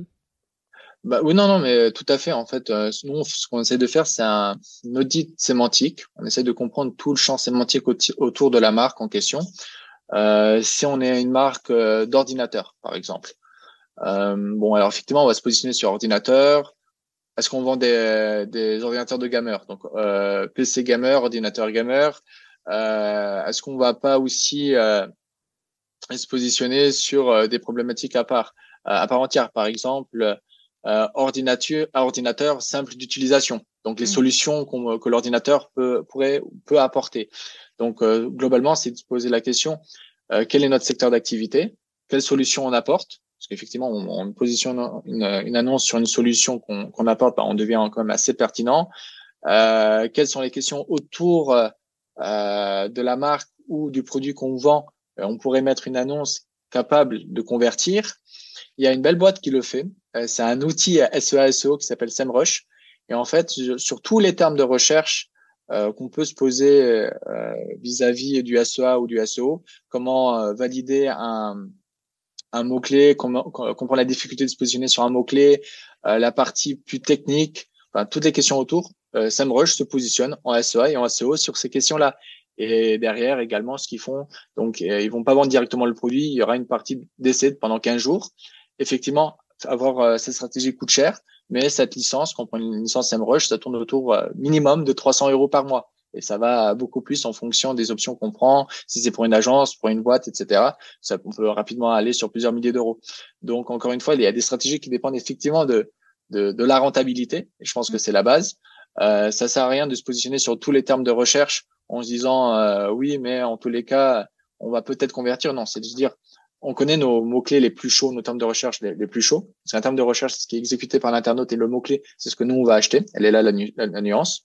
oui, non, mais tout à fait. En fait, nous, ce qu'on essaie de faire, c'est un audit sémantique. On essaie de comprendre tout le champ sémantique autour de la marque en question. Si on est une marque d'ordinateur, par exemple. Alors effectivement, on va se positionner sur ordinateur. Est-ce qu'on vend des ordinateurs de gamers? Donc, PC gamer, ordinateur gamer. Est-ce qu'on va pas aussi se positionner sur des problématiques à part entière, par exemple, ordinateur simple d'utilisation. Donc les solutions que l'ordinateur peut apporter. Donc globalement, c'est de se poser la question quel est notre secteur d'activité, quelle solution on apporte, parce qu'effectivement on positionne une annonce sur une solution qu'on apporte, on devient quand même assez pertinent. Quelles sont les questions autour de la marque ou du produit qu'on vend? On pourrait mettre une annonce capable de convertir. Il y a une belle boîte qui le fait. C'est un outil SEA/SEO qui s'appelle SEMrush. Et en fait, sur tous les termes de recherche qu'on peut se poser vis-à-vis du SEA ou du SEO, comment valider un mot-clé, comprendre la difficulté de se positionner sur un mot-clé, la partie plus technique, toutes les questions autour, SEMrush se positionne en SEA et en SEO sur ces questions-là. Et derrière également, ce qu'ils font, donc ils vont pas vendre directement le produit, il y aura une partie d'essai pendant 15 jours. Effectivement, avoir cette stratégie coûte cher, mais cette licence, quand on prend une licence SEMrush, ça tourne autour minimum de 300 € par mois. Et ça va beaucoup plus en fonction des options qu'on prend, si c'est pour une agence, pour une boîte, etc. On peut rapidement aller sur plusieurs milliers d'euros. Donc, encore une fois, il y a des stratégies qui dépendent effectivement de la rentabilité. Et je pense que c'est la base. Ça sert à rien de se positionner sur tous les termes de recherche en se disant oui, mais en tous les cas, on va peut-être convertir. Non, c'est de se dire on connaît nos mots-clés les plus chauds, nos termes de recherche les plus chauds. C'est un terme de recherche, c'est ce qui est exécuté par l'internaute, et le mot-clé, c'est ce que nous, on va acheter. Elle est là, la nuance.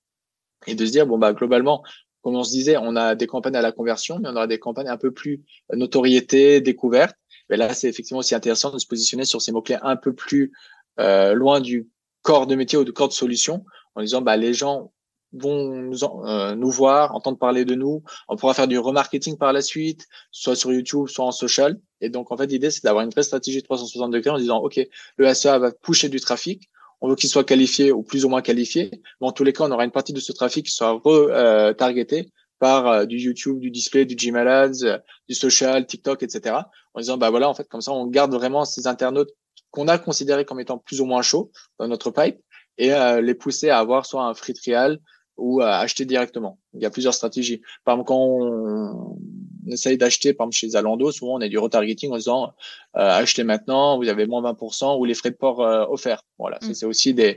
Et de se dire, globalement, comme on se disait, on a des campagnes à la conversion, mais on aura des campagnes un peu plus notoriété, découverte. Mais là, c'est effectivement aussi intéressant de se positionner sur ces mots-clés un peu plus loin du corps de métier ou du corps de solution, en disant, les gens vont nous voir, entendre parler de nous. On pourra faire du remarketing par la suite, soit sur YouTube, soit en social. Et donc, en fait, l'idée, c'est d'avoir une vraie stratégie 360 degrés en disant, OK, le SEA va pusher du trafic. On veut qu'il soit qualifié ou plus ou moins qualifié. Mais en tous les cas, on aura une partie de ce trafic qui sera retargeté par du YouTube, du display, du Gmail Ads, du social, TikTok, etc. En disant, voilà, en fait, comme ça, on garde vraiment ces internautes qu'on a considérés comme étant plus ou moins chauds dans notre pipe et les pousser à avoir soit un free trial ou à acheter directement. Il y a plusieurs stratégies. Par exemple, quand on essaye d'acheter, par exemple, chez Zalando, souvent on a du retargeting en disant achetez maintenant, vous avez moins 20% ou les frais de port offerts. Voilà, ça c'est aussi des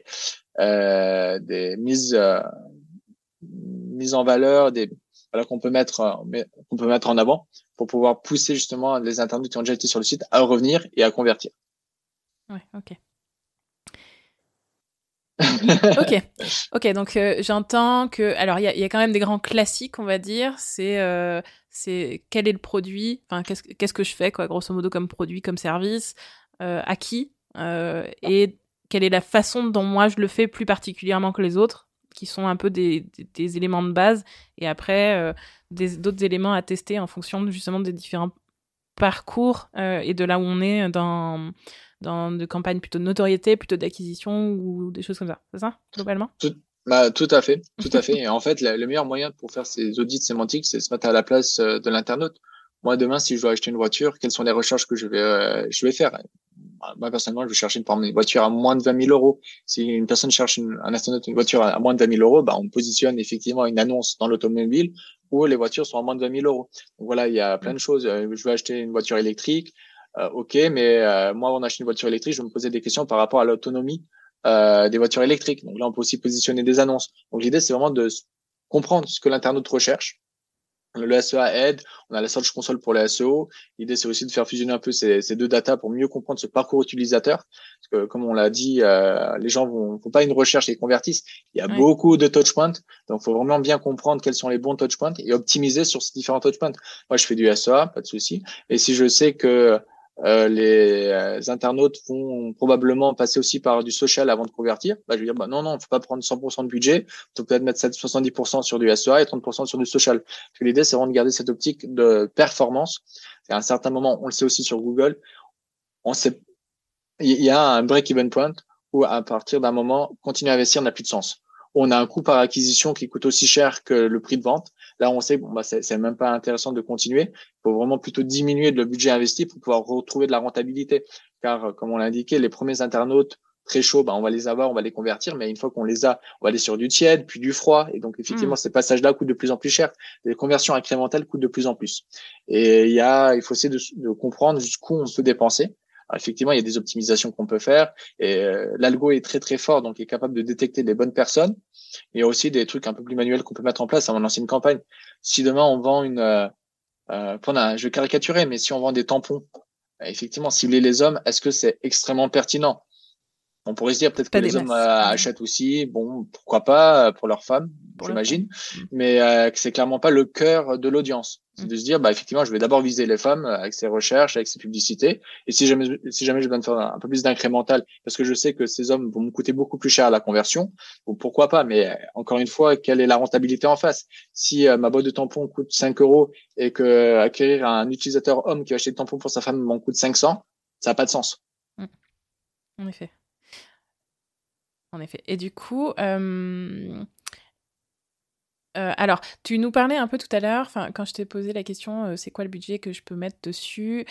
mises en valeur, qu'on peut mettre en avant pour pouvoir pousser justement les internautes qui ont déjà été sur le site à revenir et à convertir. Ouais, ok. Ok, donc j'entends que, alors il y a quand même des grands classiques, on va dire. C'est quel est le produit, enfin qu'est-ce que je fais, quoi, grosso modo, comme produit, comme service, à qui, et quelle est la façon dont moi je le fais plus particulièrement que les autres. qui sont un peu des éléments de base, et après d'autres éléments à tester en fonction justement des différents parcours et de là où on est dans de campagnes plutôt de notoriété, plutôt d'acquisition ou des choses comme ça. C'est ça, globalement? Tout à fait, tout à fait. Et en fait, le meilleur moyen pour faire ces audits sémantiques, c'est de se mettre à la place de l'internaute. Moi, demain, si je dois acheter une voiture, quelles sont les recherches que je vais faire? Moi, personnellement, je vais chercher une voiture à moins de 20 000 euros. Si une personne cherche un astronaute, une voiture à moins de 20 000 euros, bah, on positionne effectivement une annonce dans l'automobile où les voitures sont à moins de 20 000 euros. Donc voilà, il y a plein de choses. Je vais acheter une voiture électrique. OK, mais moi, avant d'acheter une voiture électrique, je vais me poser des questions par rapport à l'autonomie des voitures électriques. Donc là, on peut aussi positionner des annonces. Donc l'idée, c'est vraiment de comprendre ce que l'internaute recherche. Le SEA aide, on a la Search Console pour le SEO. L'idée, c'est aussi de faire fusionner un peu ces deux datas pour mieux comprendre ce parcours utilisateur. Parce que, comme on l'a dit, les gens font pas une recherche et convertissent. Il y a beaucoup de touchpoints. Donc, il faut vraiment bien comprendre quels sont les bons touchpoints et optimiser sur ces différents touchpoints. Moi, je fais du SEA, pas de souci. Et si je sais que les internautes vont probablement passer aussi par du social avant de convertir, bah, je vais dire, non, faut pas prendre 100% de budget, faut peut-être mettre 70% sur du SEA et 30% sur du social. Parce que l'idée, c'est vraiment de garder cette optique de performance. Et à un certain moment, on le sait aussi sur Google, il y a un break-even point où à partir d'un moment, continuer à investir n'a plus de sens. On a un coût par acquisition qui coûte aussi cher que le prix de vente. Là, on sait, c'est même pas intéressant de continuer. Il faut vraiment plutôt diminuer le budget investi pour pouvoir retrouver de la rentabilité. Car, comme on l'a indiqué, les premiers internautes très chauds, on va les avoir, on va les convertir, mais une fois qu'on les a, on va aller sur du tiède, puis du froid. Et donc, effectivement, ces passages-là coûtent de plus en plus cher. Les conversions incrémentales coûtent de plus en plus. Et il faut essayer de comprendre jusqu'où on peut dépenser. Alors, effectivement, il y a des optimisations qu'on peut faire et l'algo est très très fort, donc il est capable de détecter les bonnes personnes. Il y a aussi des trucs un peu plus manuels qu'on peut mettre en place avant de lancer une campagne. Si demain on vend je vais caricaturer, mais si on vend des tampons, effectivement, cibler les hommes, est-ce que c'est extrêmement pertinent? On pourrait se dire peut-être que les hommes achètent aussi, bon, pourquoi pas pour leurs femmes, j'imagine, mais que c'est clairement pas le cœur de l'audience. C'est de se dire, effectivement, je vais d'abord viser les femmes avec ces recherches, avec ces publicités, et si jamais je dois faire un peu plus d'incrémental, parce que je sais que ces hommes vont me coûter beaucoup plus cher à la conversion, ou pourquoi pas, mais encore une fois, quelle est la rentabilité en face? Si ma boîte de tampons coûte 5 euros et que acquérir un utilisateur homme qui va acheter des tampons pour sa femme m'en coûte 500, ça n'a pas de sens. En effet. En effet. Et du coup, alors, tu nous parlais un peu tout à l'heure, quand je t'ai posé la question, c'est quoi le budget que je peux mettre dessus,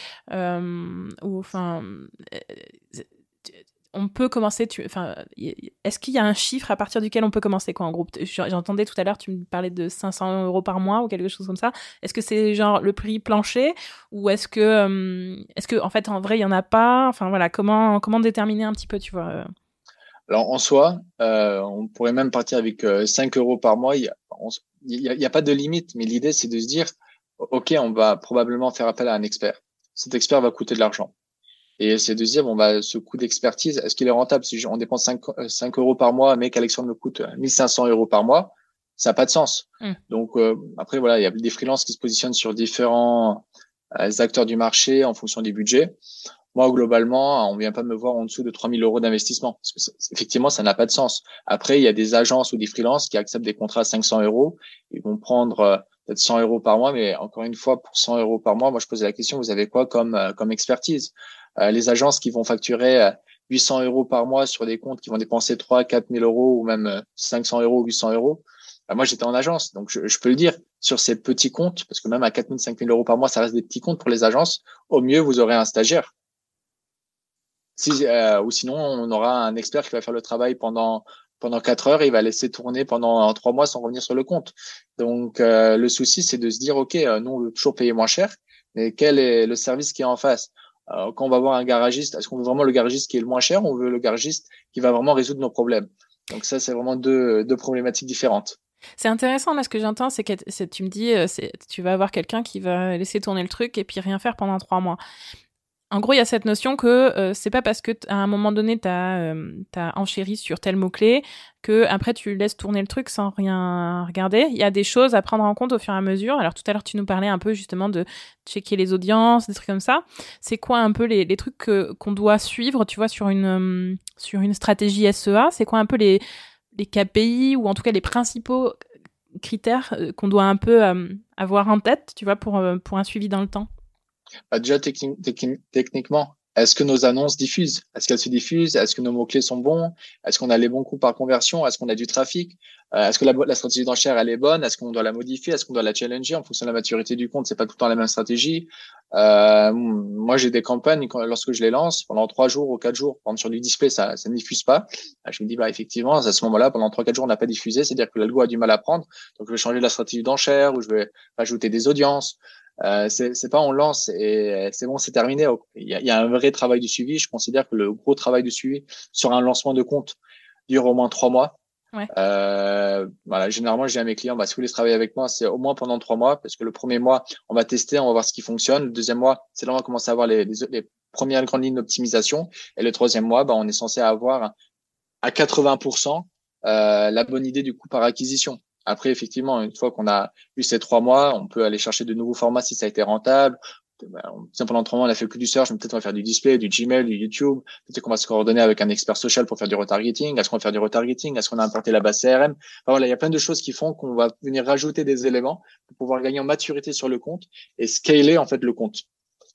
on peut commencer, est-ce qu'il y a un chiffre à partir duquel on peut commencer en groupe? J'entendais tout à l'heure, tu me parlais de 500 euros par mois ou quelque chose comme ça. Est-ce que c'est genre le prix plancher ou est-ce que en fait, en vrai, il y en a pas? Enfin voilà, comment déterminer un petit peu, tu vois? Alors, en soi, on pourrait même partir avec 5 euros par mois. Il y a pas de limite, mais l'idée, c'est de se dire, OK, on va probablement faire appel à un expert. Cet expert va coûter de l'argent. Et c'est de se dire, ce coût d'expertise, est-ce qu'il est rentable? Si on dépense 5 euros par mois, mais qu'Alexandre me coûte 1500 euros par mois, ça n'a pas de sens. Donc, après, voilà, il y a des freelances qui se positionnent sur différents acteurs du marché en fonction des budgets. Moi, globalement, on vient pas me voir en dessous de 3 000 euros d'investissement. Parce que effectivement, ça n'a pas de sens. Après, il y a des agences ou des freelances qui acceptent des contrats à 500 euros. Ils vont prendre peut-être 100 euros par mois. Mais encore une fois, pour 100 euros par mois, moi, je posais la question, vous avez quoi comme expertise? Les agences qui vont facturer 800 euros par mois sur des comptes qui vont dépenser 3 4 000 euros ou même 500 euros, 800 euros. Moi, j'étais en agence. Donc, je peux le dire, sur ces petits comptes, parce que même à 4 000, 5 000 euros par mois, ça reste des petits comptes pour les agences. Au mieux, vous aurez un stagiaire. Ou sinon, on aura un expert qui va faire le travail pendant 4 heures et il va laisser tourner pendant 3 mois sans revenir sur le compte. Donc, le souci, c'est de se dire, OK, nous, on veut toujours payer moins cher, mais quel est le service qui est en face? Quand on va voir un garagiste, est-ce qu'on veut vraiment le garagiste qui est le moins cher ou on veut le garagiste qui va vraiment résoudre nos problèmes? Donc ça, c'est vraiment deux problématiques différentes. C'est intéressant, là, ce que j'entends, c'est que tu me dis, tu vas avoir quelqu'un qui va laisser tourner le truc et puis rien faire pendant 3 mois. En gros, il y a cette notion que c'est pas parce que à un moment donné t'as enchéri sur tel mot-clé que après tu laisses tourner le truc sans rien regarder. Il y a des choses à prendre en compte au fur et à mesure. Alors tout à l'heure tu nous parlais un peu justement de checker les audiences, des trucs comme ça. C'est quoi un peu les trucs qu'on doit suivre, tu vois, sur une stratégie SEA? C'est quoi un peu les KPI ou en tout cas les principaux critères qu'on doit un peu avoir en tête, tu vois, pour un suivi dans le temps? Déjà, techniquement, est-ce que nos annonces diffusent? Est-ce qu'elles se diffusent? Est-ce que nos mots-clés sont bons? Est-ce qu'on a les bons coûts par conversion? Est-ce qu'on a du trafic? Est-ce que la stratégie d'enchère, elle est bonne? Est-ce qu'on doit la modifier? Est-ce qu'on doit la challenger en fonction de la maturité du compte? C'est pas tout le temps la même stratégie. Moi, j'ai des campagnes, lorsque je les lance, pendant 3 jours ou 4 jours, par exemple, sur du display, ça ne diffuse pas. Je me dis, effectivement, à ce moment-là, pendant 3-4 jours, on n'a pas diffusé. C'est-à-dire que l'algo a du mal à prendre. Donc, je vais changer la stratégie d'enchère ou je vais ajouter des audiences. C'est pas on lance et c'est bon, c'est terminé. Il y a un vrai travail de suivi. Je considère que le gros travail de suivi sur un lancement de compte dure au moins 3 mois. Ouais. Généralement, je dis à mes clients, si vous voulez travailler avec moi, c'est au moins pendant 3 mois, parce que le premier mois, on va tester, on va voir ce qui fonctionne. Le deuxième mois, c'est là on va commencer à avoir les premières grandes lignes d'optimisation. Et le troisième mois, on est censé avoir à 80% la bonne idée du coût par acquisition. Après, effectivement, une fois qu'on a eu ces 3 mois, on peut aller chercher de nouveaux formats si ça a été rentable. Pendant 3 mois, on a fait que du search, mais peut-être on va faire du display, du Gmail, du YouTube. Peut-être qu'on va se coordonner avec un expert social pour faire du retargeting. Est-ce qu'on va faire du retargeting? Est-ce qu'on a importé la base CRM? Il y a plein de choses qui font qu'on va venir rajouter des éléments pour pouvoir gagner en maturité sur le compte et scaler, en fait, le compte.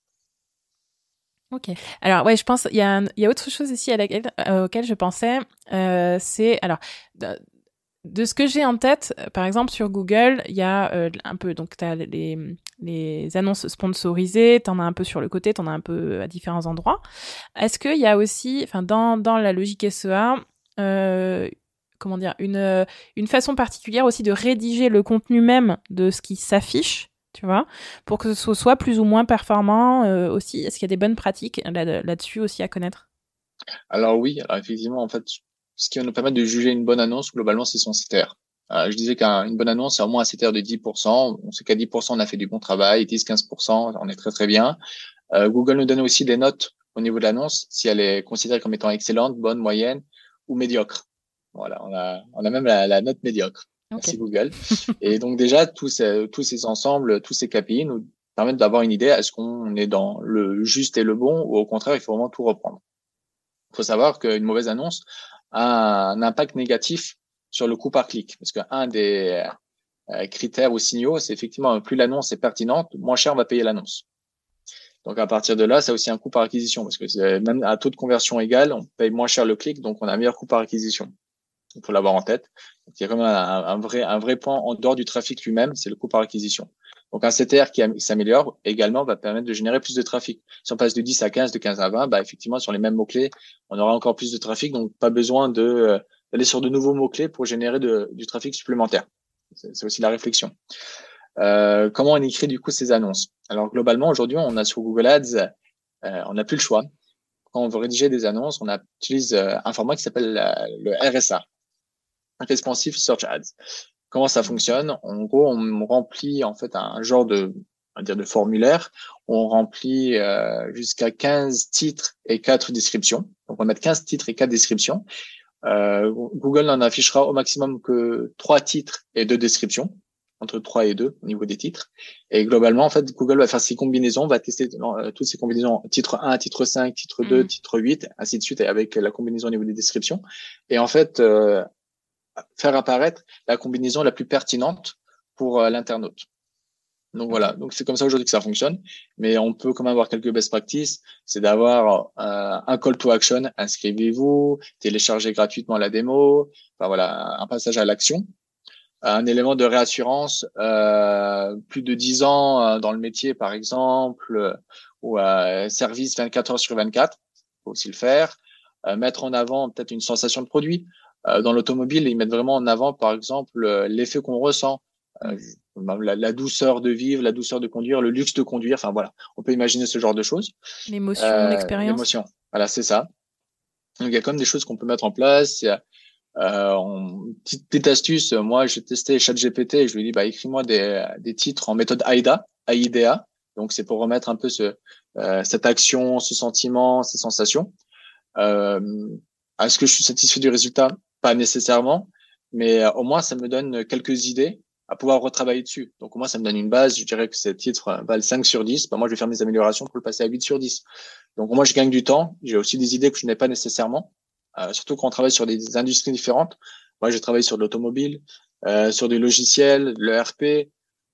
Ok. Alors, ouais, je pense, il y a autre chose ici auquel je pensais, c'est, alors, de ce que j'ai en tête, par exemple sur Google, il y a un peu, donc tu as les annonces sponsorisées, tu en as un peu sur le côté, tu en as un peu à différents endroits. Est-ce qu'il y a aussi, dans la logique SEA, comment dire, une façon particulière aussi de rédiger le contenu même de ce qui s'affiche, tu vois, pour que ce soit plus ou moins performant aussi? Est-ce qu'il y a des bonnes pratiques là-dessus aussi à connaître? Alors oui, effectivement, en fait, ce qui va nous permettre de juger une bonne annonce, globalement, c'est son CTR. Je disais qu'une bonne annonce, c'est au moins un CTR de 10%. On sait qu'à 10%, on a fait du bon travail. 10-15%, on est très, très bien. Google nous donne aussi des notes au niveau de l'annonce, si elle est considérée comme étant excellente, bonne, moyenne ou médiocre. Voilà, on a même la note médiocre. Okay. Merci Google. Et donc déjà, tous ces ensembles, tous ces KPI nous permettent d'avoir une idée, est-ce qu'on est dans le juste et le bon, ou au contraire, il faut vraiment tout reprendre. Il faut savoir qu'une mauvaise annonce a un impact négatif sur le coût par clic. Parce qu'un des critères ou signaux, c'est effectivement, plus l'annonce est pertinente, moins cher on va payer l'annonce. Donc, à partir de là, ça a aussi un coût par acquisition. Parce que même à taux de conversion égal, on paye moins cher le clic, donc on a un meilleur coût par acquisition. Il faut l'avoir en tête. Donc, il y a quand même un vrai point en dehors du trafic lui-même, c'est le coût par acquisition. Donc, un CTR qui s'améliore également va permettre de générer plus de trafic. Si on passe de 10 à 15, de 15 à 20, effectivement, sur les mêmes mots-clés, on aura encore plus de trafic. Donc, pas besoin d'aller sur de nouveaux mots-clés pour générer du trafic supplémentaire. C'est aussi la réflexion. Comment on écrit du coup ces annonces? Alors, globalement, aujourd'hui, on a sur Google Ads, on n'a plus le choix. Quand on veut rédiger des annonces, on utilise un format qui s'appelle le RSA. Responsive Search Ads. Comment ça fonctionne? En gros, on remplit en fait un genre de formulaire. On remplit jusqu'à 15 titres et 4 descriptions. Donc, on va mettre 15 titres et 4 descriptions. Google n'en affichera au maximum que 3 titres et 2 descriptions, entre 3 et 2 au niveau des titres. Et globalement, en fait, Google va faire ses combinaisons, va tester toutes ces combinaisons, titre 1, titre 5, titre 2, titre 8, ainsi de suite, avec la combinaison au niveau des descriptions. Et en fait, faire apparaître la combinaison la plus pertinente pour l'internaute. Donc voilà, donc c'est comme ça aujourd'hui que ça fonctionne, mais on peut quand même avoir quelques best practices, c'est d'avoir un call to action, inscrivez-vous, téléchargez gratuitement la démo, un passage à l'action, un élément de réassurance, plus de 10 ans dans le métier par exemple, ou service 24 heures sur 24, faut aussi le faire, mettre en avant peut-être une sensation de produit. Dans l'automobile, ils mettent vraiment en avant, par exemple, l'effet qu'on ressent, la douceur de vivre, la douceur de conduire, le luxe de conduire. Enfin voilà, on peut imaginer ce genre de choses. L'émotion, l'expérience. L'émotion, voilà, c'est ça. Donc il y a quand même des choses qu'on peut mettre en place. Petite astuce, moi j'ai testé ChatGPT et je lui ai dit écris-moi des titres en méthode AIDA. Donc c'est pour remettre un peu cette action, ce sentiment, ces sensations. Est-ce que je suis satisfait du résultat? Pas nécessairement, mais au moins ça me donne quelques idées à pouvoir retravailler dessus. Donc au moins ça me donne une base, je dirais que ces titres valent 5 sur 10, moi je vais faire mes améliorations pour le passer à 8 sur 10. Donc moi je gagne du temps, j'ai aussi des idées que je n'ai pas nécessairement, surtout quand on travaille sur des industries différentes. Moi, j'ai travaillé sur de l'automobile, sur des logiciels, le RP,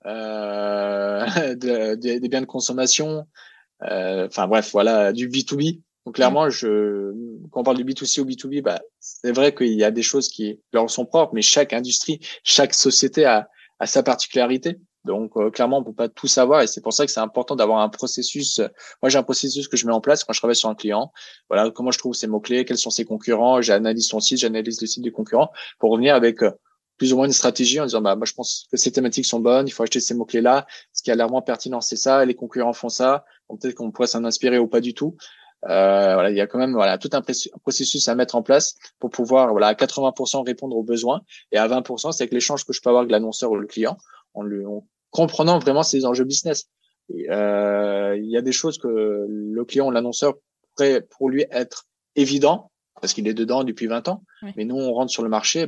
des biens de consommation. Enfin bref, voilà, du B2B. Donc clairement, quand on parle du B2C ou B2B, bah, c'est vrai qu'il y a des choses qui leur sont propres, mais chaque industrie, chaque société a sa particularité. Donc clairement, on peut pas tout savoir et c'est pour ça que c'est important d'avoir un processus. Moi, j'ai un processus que je mets en place quand je travaille sur un client. Voilà, comment je trouve ses mots-clés, quels sont ses concurrents, j'analyse son site, j'analyse le site du concurrent pour revenir avec plus ou moins une stratégie en disant bah moi je pense que ces thématiques sont bonnes, il faut acheter ces mots-clés-là, ce qui a l'air moins pertinent c'est ça, les concurrents font ça, donc peut-être qu'on pourrait s'en inspirer ou pas du tout. Voilà, il y a quand même voilà tout un processus à mettre en place pour pouvoir voilà à 80% répondre aux besoins et à 20% c'est avec l'échange que je peux avoir avec l'annonceur ou le client en comprenant vraiment ses enjeux business. Il y a des choses que le client ou l'annonceur pourrait pour lui être évident parce qu'il est dedans depuis 20 ans, Oui. mais nous on rentre sur le marché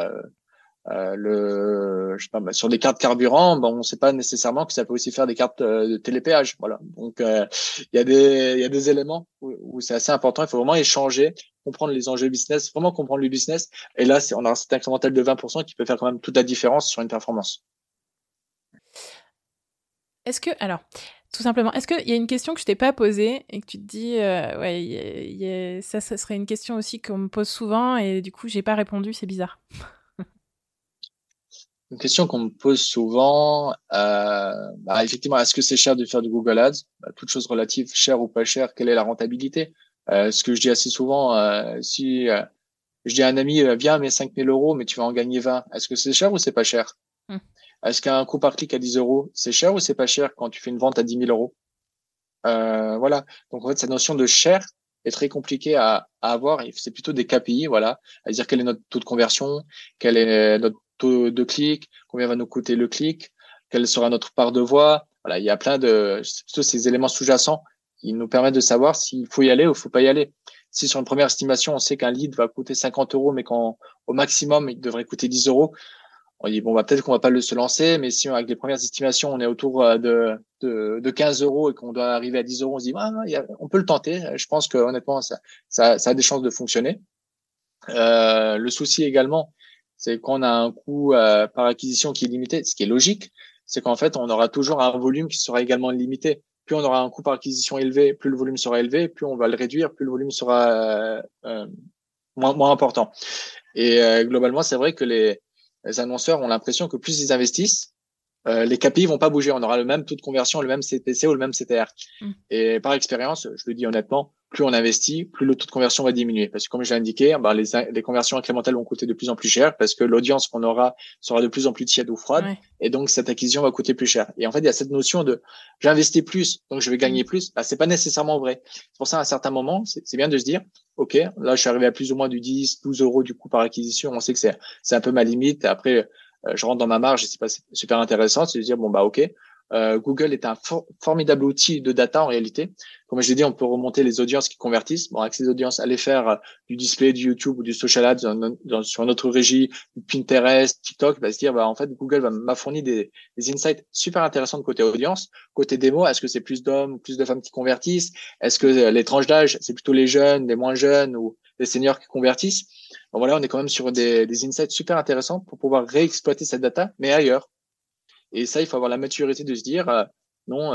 je sais pas, sur des cartes carburant, on ne sait pas nécessairement que ça peut aussi faire des cartes de télépéage. Voilà. Donc il y a des éléments où c'est assez important. Il faut vraiment échanger, comprendre les enjeux business, vraiment comprendre le business. Et là, on a cet incrémental de 20% qui peut faire quand même toute la différence sur une performance. Alors, tout simplement, est-ce qu'il y a une question que je t'ai pas posée et que tu te dis, ça serait une question aussi qu'on me pose souvent et du coup, j'ai pas répondu, c'est bizarre. Une question qu'on me pose souvent, effectivement, est-ce que c'est cher de faire du Google Ads? Toute chose relative, cher ou pas cher, quelle est la rentabilité? Ce que je dis assez souvent, si je dis à un ami, viens, mets 5 000 euros, mais tu vas en gagner 20. Est-ce que c'est cher ou c'est pas cher? Est-ce qu'un coût par clic à 10 euros, c'est cher ou c'est pas cher quand tu fais une vente à 10 000 euros? Voilà. Donc, en fait, cette notion de cher est très compliquée à avoir. C'est plutôt des KPI, voilà. À dire quel est notre taux de conversion, quel est notre taux de clic, combien va nous coûter le clic, quelle sera notre part de voix. Voilà. Il y a c'est plutôt ces éléments sous-jacents qui nous permettent de savoir s'il faut y aller ou il faut pas y aller. Si sur une première estimation, on sait qu'un lead va coûter 50 euros, mais qu'au maximum, il devrait coûter 10 euros, on dit bon bah peut-être qu'on va pas se lancer, mais si avec les premières estimations on est autour de 15 euros et qu'on doit arriver à 10 euros, on se dit on peut le tenter. Je pense que honnêtement ça a des chances de fonctionner. Le souci également, c'est qu'on a un coût par acquisition qui est limité, ce qui est logique, c'est qu'en fait on aura toujours un volume qui sera également limité. Plus on aura un coût par acquisition élevé, plus le volume sera élevé, plus on va le réduire, plus le volume sera moins important. Et globalement, c'est vrai que les annonceurs ont l'impression que plus ils investissent, les KPI vont pas bouger. On aura le même taux de conversion, le même CPC ou le même CTR. Et par expérience, je le dis honnêtement, plus on investit, plus le taux de conversion va diminuer. Parce que comme je l'ai indiqué, les conversions incrémentales vont coûter de plus en plus cher parce que l'audience qu'on aura sera de plus en plus tiède ou froide. Ouais. Et donc, cette acquisition va coûter plus cher. Et en fait, il y a cette notion de j'investis plus, donc je vais gagner plus. C'est pas nécessairement vrai. C'est pour ça, à un certain moment, c'est bien de se dire, OK, là, je suis arrivé à plus ou moins du 10, 12 euros du coût par acquisition. On sait que c'est un peu ma limite. Après, je rentre dans ma marge et c'est pas super intéressant. C'est de dire, OK. Google est un formidable outil de data en réalité. Comme je l'ai dit, on peut remonter les audiences qui convertissent. Avec ces audiences, aller faire du display, du YouTube ou du social ads sur notre régie, du Pinterest, TikTok, va se dire, en fait, Google m'a fourni des insights super intéressants de côté audience. Côté démo, est-ce que c'est plus d'hommes ou plus de femmes qui convertissent? Est-ce que les tranches d'âge, c'est plutôt les jeunes, les moins jeunes ou les seniors qui convertissent? Voilà, on est quand même sur des insights super intéressants pour pouvoir réexploiter cette data, mais ailleurs. Et ça, il faut avoir la maturité de se dire, non,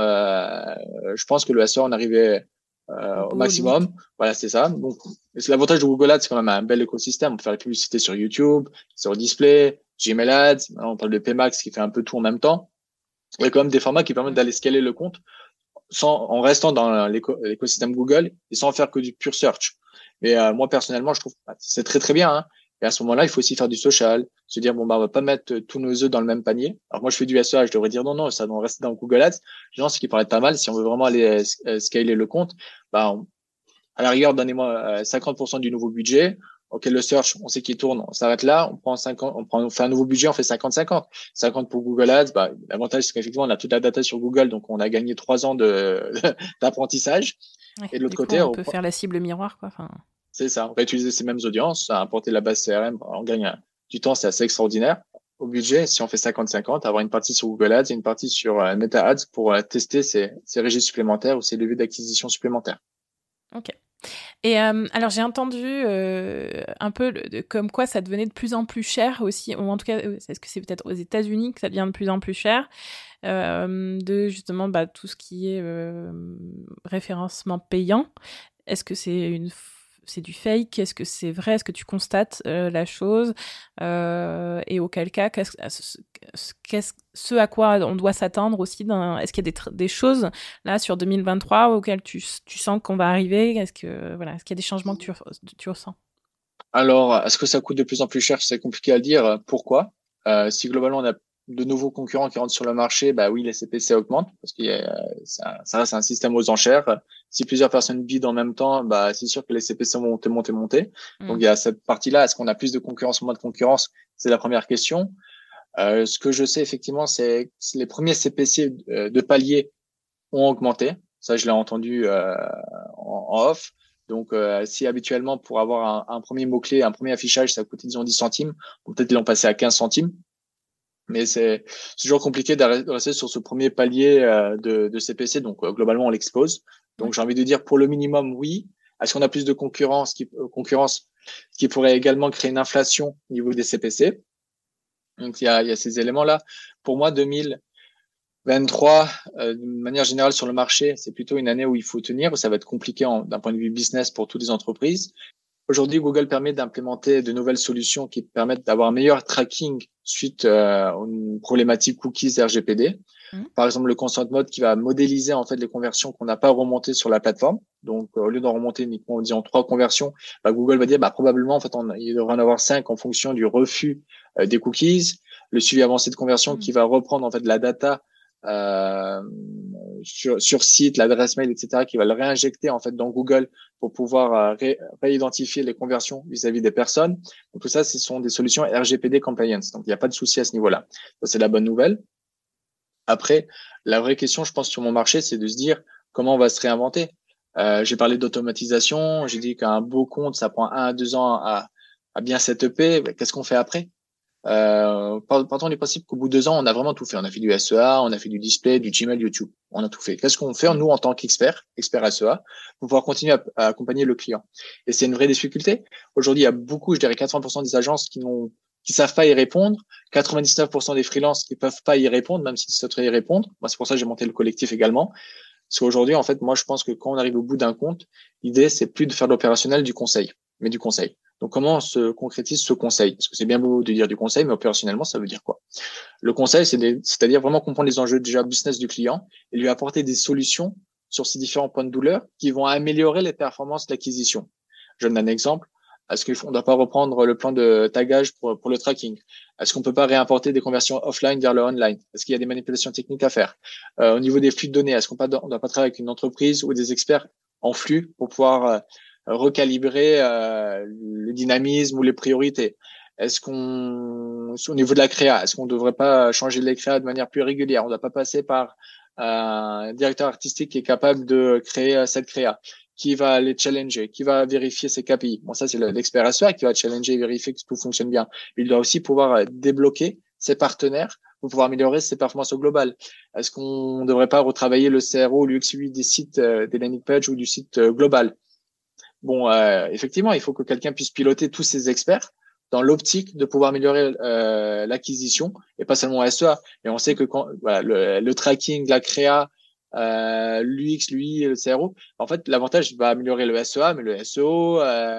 je pense que le SEO en arrivait au maximum. Limite. Voilà, c'est ça. Donc, l'avantage de Google Ads, c'est quand même un bel écosystème. On peut faire la publicité sur YouTube, sur Display, Gmail Ads. On parle de PMax qui fait un peu tout en même temps. Il y a quand même des formats qui permettent d'aller scaler le compte en restant dans l'écosystème Google et sans faire que du pure search. Mais moi, personnellement, je trouve que c'est très, très bien. Hein. Et à ce moment-là, il faut aussi faire du social, se dire, on va pas mettre tous nos œufs dans le même panier. Alors moi, je fais du SEA, je devrais dire non, ça doit rester dans Google Ads. Non, ce qui paraît pas mal, si on veut vraiment aller scaler le compte, à la rigueur, donnez-moi 50% du nouveau budget. OK, le search, on sait qu'il tourne, on s'arrête là, on fait un nouveau budget, on fait 50-50. 50 pour Google Ads, l'avantage, c'est qu'effectivement, on a toute la data sur Google, donc on a gagné 3 ans d'apprentissage. Ouais, et de l'autre côté, on peut faire la cible miroir, quoi. C'est ça, on va utiliser ces mêmes audiences, importer la base CRM, on gagne du temps, c'est assez extraordinaire. Au budget, si on fait 50-50, avoir une partie sur Google Ads et une partie sur Meta Ads pour tester ces régies supplémentaires ou ces leviers d'acquisition supplémentaires. Ok. Et alors j'ai entendu un peu comme quoi ça devenait de plus en plus cher aussi, ou en tout cas, est-ce que c'est peut-être aux États-Unis que ça devient de plus en plus cher, de justement tout ce qui est référencement payant. Est-ce que c'est du fake? Est-ce que c'est vrai? Est-ce que tu constates la chose? Et auquel cas, ce à quoi on doit s'attendre aussi est-ce qu'il y a des choses là sur 2023 auxquelles tu sens qu'on va arriver? Est-ce qu'il y a des changements que tu ressens? Alors, est-ce que ça coûte de plus en plus cher? C'est compliqué à dire. Pourquoi? Si globalement on a de nouveaux concurrents qui rentrent sur le marché, bah oui, les CPC augmentent parce que ça reste un système aux enchères. Si plusieurs personnes bident en même temps, bah c'est sûr que les CPC vont monter. Donc il y a cette partie-là. Est-ce qu'on a plus de concurrence ou moins de concurrence? C'est la première question. Ce que je sais effectivement, c'est que les premiers CPC de palier ont augmenté. Ça, je l'ai entendu en off. Donc, si habituellement, pour avoir un premier mot-clé, un premier affichage, ça coûtait, disons, 10 centimes, peut-être ils l'ont passé à 15 centimes. Mais c'est toujours compliqué de rester sur ce premier palier de CPC. Donc, globalement, on l'expose. Donc, j'ai envie de dire, pour le minimum, oui. Est-ce qu'on a plus de concurrence qui pourrait également créer une inflation au niveau des CPC? Donc, il y a ces éléments-là. Pour moi, 2023, de manière générale sur le marché, c'est plutôt une année où il faut tenir, où ça va être compliqué d'un point de vue business pour toutes les entreprises. Aujourd'hui, Google permet d'implémenter de nouvelles solutions qui permettent d'avoir un meilleur tracking suite aux problématiques cookies RGPD. Par exemple, le consent mode qui va modéliser en fait les conversions qu'on n'a pas remontées sur la plateforme. Donc, au lieu d'en remonter uniquement, disons 3 conversions, Google va dire probablement en fait il devrait en avoir 5 en fonction du refus des cookies, le suivi avancé de conversion qui va reprendre en fait la data sur site, l'adresse mail, etc., qui va le réinjecter en fait dans Google pour pouvoir réidentifier les conversions vis-à-vis des personnes. Donc tout ça, ce sont des solutions RGPD compliance. Donc il n'y a pas de souci à ce niveau-là. Ça, c'est la bonne nouvelle. Après, la vraie question, je pense, sur mon marché, c'est de se dire comment on va se réinventer. J'ai parlé d'automatisation, j'ai dit qu'un beau compte, ça prend 1 à 2 ans à bien setuper. Qu'est-ce qu'on fait après? Partons du principe qu'au bout de 2 ans, on a vraiment tout fait. On a fait du SEA, on a fait du display, du Gmail, YouTube. On a tout fait. Qu'est-ce qu'on fait, nous, en tant qu'experts, experts SEA, pour pouvoir continuer à accompagner le client? Et c'est une vraie difficulté. Aujourd'hui, il y a beaucoup, je dirais 80% des agences qui savent pas y répondre, 99% des freelances qui peuvent pas y répondre, même s'ils souhaiteraient y répondre. Moi, c'est pour ça que j'ai monté le collectif également. Parce qu'aujourd'hui, en fait, moi, je pense que quand on arrive au bout d'un compte, l'idée, c'est plus de faire de l'opérationnel, du conseil, mais du conseil. Donc, comment se concrétise ce conseil? Parce que c'est bien beau de dire du conseil, mais opérationnellement, ça veut dire quoi? Le conseil, c'est-à-dire vraiment comprendre les enjeux déjà business du client et lui apporter des solutions sur ces différents points de douleur qui vont améliorer les performances d'acquisition. Je donne un exemple. Est-ce qu'on ne doit pas reprendre le plan de tagage pour le tracking? Est-ce qu'on ne peut pas réimporter des conversions offline vers le online? Est-ce qu'il y a des manipulations techniques à faire? Au niveau des flux de données, est-ce qu'on ne doit pas travailler avec une entreprise ou des experts en flux pour pouvoir recalibrer le dynamisme ou les priorités? Est-ce au niveau de la créa, est-ce qu'on ne devrait pas changer les créas de manière plus régulière? On ne doit pas passer par un directeur artistique qui est capable de créer cette créa, qui va les challenger, qui va vérifier ses KPI. Bon, ça, c'est l'expert SEA qui va challenger et vérifier que tout fonctionne bien. Il doit aussi pouvoir débloquer ses partenaires pour pouvoir améliorer ses performances au global. Est-ce qu'on ne devrait pas retravailler le CRO, l'UX/UI des sites, des landing pages ou du site global? Bon, effectivement, il faut que quelqu'un puisse piloter tous ces experts dans l'optique de pouvoir améliorer l'acquisition et pas seulement SEA. Et on sait que quand le tracking, la créa, l'UX, l'UI, le CRO, en fait, l'avantage va améliorer le SEA, mais le SEO,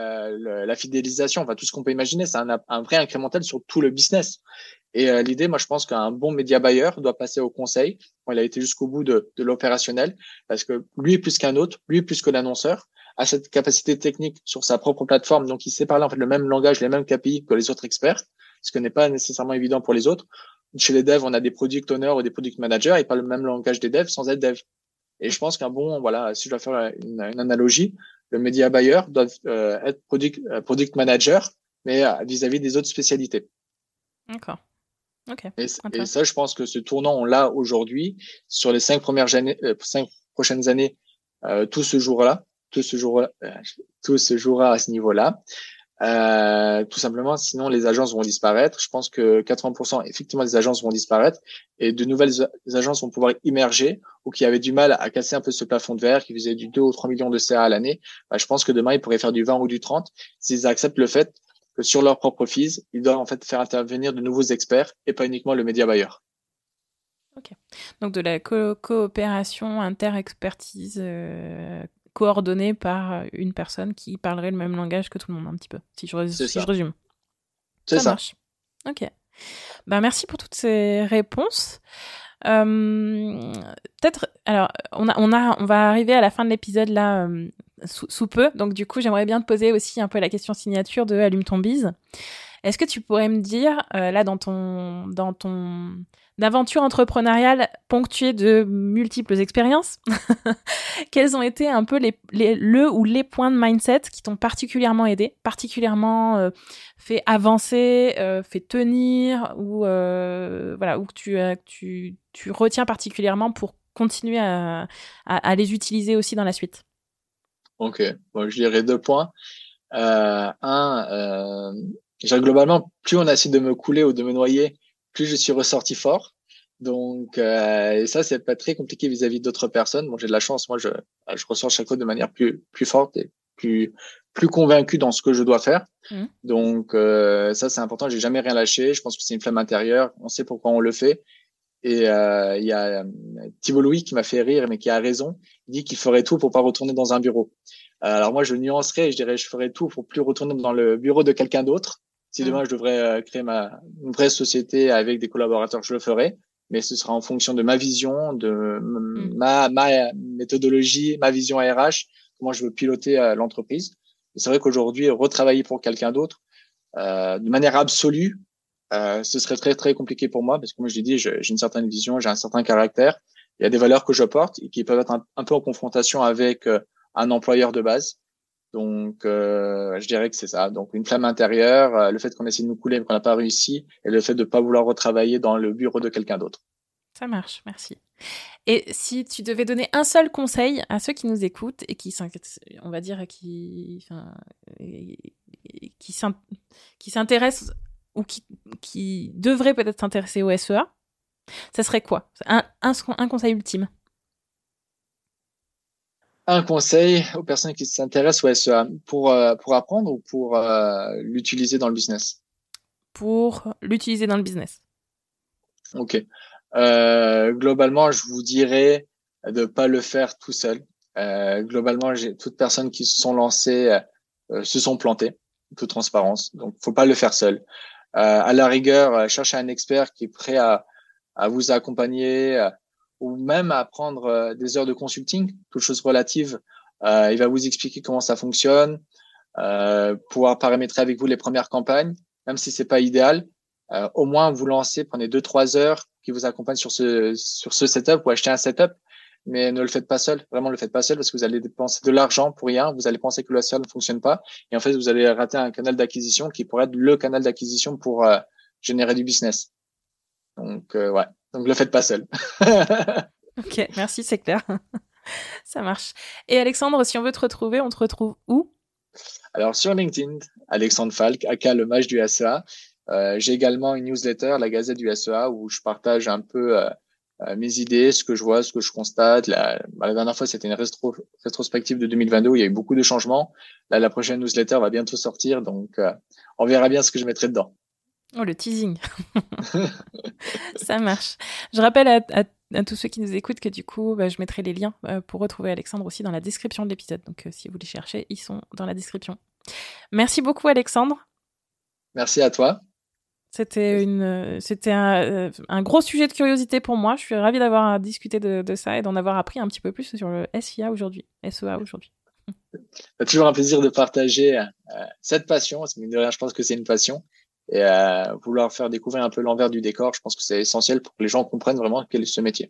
la fidélisation, enfin tout ce qu'on peut imaginer, c'est un vrai incrémental sur tout le business. Et l'idée, moi, je pense qu'un bon média buyer doit passer au conseil. Il a été jusqu'au bout de l'opérationnel parce que lui, plus qu'un autre, lui, plus que l'annonceur, a cette capacité technique sur sa propre plateforme. Donc, il sait parler en fait le même langage, les mêmes KPI que les autres experts, ce qui n'est pas nécessairement évident pour les autres. Chez les devs, on a des product owners ou des product managers, ils parlent le même langage des devs sans être dev. Et je pense si je dois faire une analogie, le media buyer doit être product manager, mais vis-à-vis des autres spécialités. D'accord. Okay. Et ça, je pense que ce tournant, on l'a aujourd'hui. Sur les 5 prochaines années, tout se jouera à ce niveau-là. Tout simplement, sinon les agences vont disparaître. Je pense que 80% effectivement des agences vont disparaître et de nouvelles agences vont pouvoir émerger ou qui avaient du mal à casser un peu ce plafond de verre, qui faisaient du 2 ou 3 millions de CA à l'année. Je pense que demain, ils pourraient faire du 20 ou du 30 s'ils acceptent le fait que sur leur propre fees, ils doivent en fait faire intervenir de nouveaux experts et pas uniquement le média buyer. Ok. Donc de la coopération inter-expertise coordonnée par une personne qui parlerait le même langage que tout le monde un petit peu, si je résume. C'est ça. Marche. Ok. Merci pour toutes ces réponses. Peut-être, alors, on va arriver à la fin de l'épisode là, sous peu. Donc du coup, j'aimerais bien te poser aussi un peu la question signature de Allume ton bise. Est-ce que tu pourrais me dire, là, dans ton aventure entrepreneuriale ponctuée de multiples expériences, quels ont été un peu les points de mindset qui t'ont particulièrement aidé, particulièrement fait avancer, fait tenir, ou voilà, ou que tu retiens particulièrement pour continuer à les utiliser aussi dans la suite? Ok, bon, je dirais 2 points. Globalement, plus on a essayé de me couler ou de me noyer, plus je suis ressorti fort. Donc, et ça, c'est pas très compliqué vis-à-vis d'autres personnes. Bon, j'ai de la chance. Moi, je ressors chaque fois de manière plus forte et plus convaincu dans ce que je dois faire. Donc, ça, c'est important. J'ai jamais rien lâché. Je pense que c'est une flamme intérieure. On sait pourquoi on le fait. Et il y a Thibault Louis qui m'a fait rire, mais qui a raison. Il dit qu'il ferait tout pour pas retourner dans un bureau. Alors moi, je nuancerais et je dirais je ferais tout pour plus retourner dans le bureau de quelqu'un d'autre. Si demain je devrais créer une vraie société avec des collaborateurs, je le ferai. Mais ce sera en fonction de ma vision, de ma méthodologie, ma vision RH, comment je veux piloter l'entreprise. Et c'est vrai qu'aujourd'hui, retravailler pour quelqu'un d'autre, de manière absolue, ce serait très très compliqué pour moi parce que moi je l'ai dit, j'ai une certaine vision, j'ai un certain caractère. Il y a des valeurs que je porte et qui peuvent être un peu en confrontation avec un employeur de base. Donc, je dirais que c'est ça. Donc, une flamme intérieure, le fait qu'on essaie de nous couler mais qu'on n'a pas réussi, et le fait de pas vouloir retravailler dans le bureau de quelqu'un d'autre. Ça marche, merci. Et si tu devais donner un seul conseil à ceux qui nous écoutent et qui on va dire, qui s'intéressent ou qui devraient peut-être s'intéresser au SEA, ça serait quoi? Un conseil ultime. Un conseil aux personnes qui s'intéressent au SEA pour apprendre ou pour l'utiliser dans le business? Pour l'utiliser dans le business. Ok. Globalement, je vous dirais de pas le faire tout seul. Globalement, toutes personnes qui se sont lancées se sont plantées, toute transparence. Donc, faut pas le faire seul. À la rigueur, cherchez un expert qui est prêt à vous accompagner ou même à prendre des heures de consulting, toutes choses relatives. Il va vous expliquer comment ça fonctionne, pouvoir paramétrer avec vous les premières campagnes, même si c'est pas idéal. Au moins, vous lancez, prenez 2-3 heures qui vous accompagnent sur ce setup ou achetez un setup, mais ne le faites pas seul. Vraiment, ne le faites pas seul parce que vous allez dépenser de l'argent pour rien. Vous allez penser que le SEA ne fonctionne pas. Et en fait, vous allez rater un canal d'acquisition qui pourrait être le canal d'acquisition pour générer du business. Donc, ouais. Donc, le faites pas seul. Ok, merci, c'est clair. Ça marche. Et Alexandre, si on veut te retrouver, on te retrouve où? Alors, sur LinkedIn, Alexandre Falk, aka le mage du SEA. J'ai également une newsletter, la Gazette du SEA, où je partage un peu mes idées, ce que je vois, ce que je constate. La dernière fois, c'était une rétrospective de 2022 où il y a eu beaucoup de changements. Là, la prochaine newsletter va bientôt sortir, donc on verra bien ce que je mettrai dedans. Oh, le teasing. Ça marche. Je rappelle à tous ceux qui nous écoutent que du coup, je mettrai les liens pour retrouver Alexandre aussi dans la description de l'épisode. Donc, si vous les cherchez, ils sont dans la description. Merci beaucoup, Alexandre. Merci à toi. C'était un gros sujet de curiosité pour moi. Je suis ravie d'avoir discuté de ça et d'en avoir appris un petit peu plus sur le SEA aujourd'hui. C'est toujours un plaisir de partager cette passion. Parce que mine de rien, je pense que c'est une passion. Et vouloir faire découvrir un peu l'envers du décor, je pense que c'est essentiel pour que les gens comprennent vraiment quel est ce métier.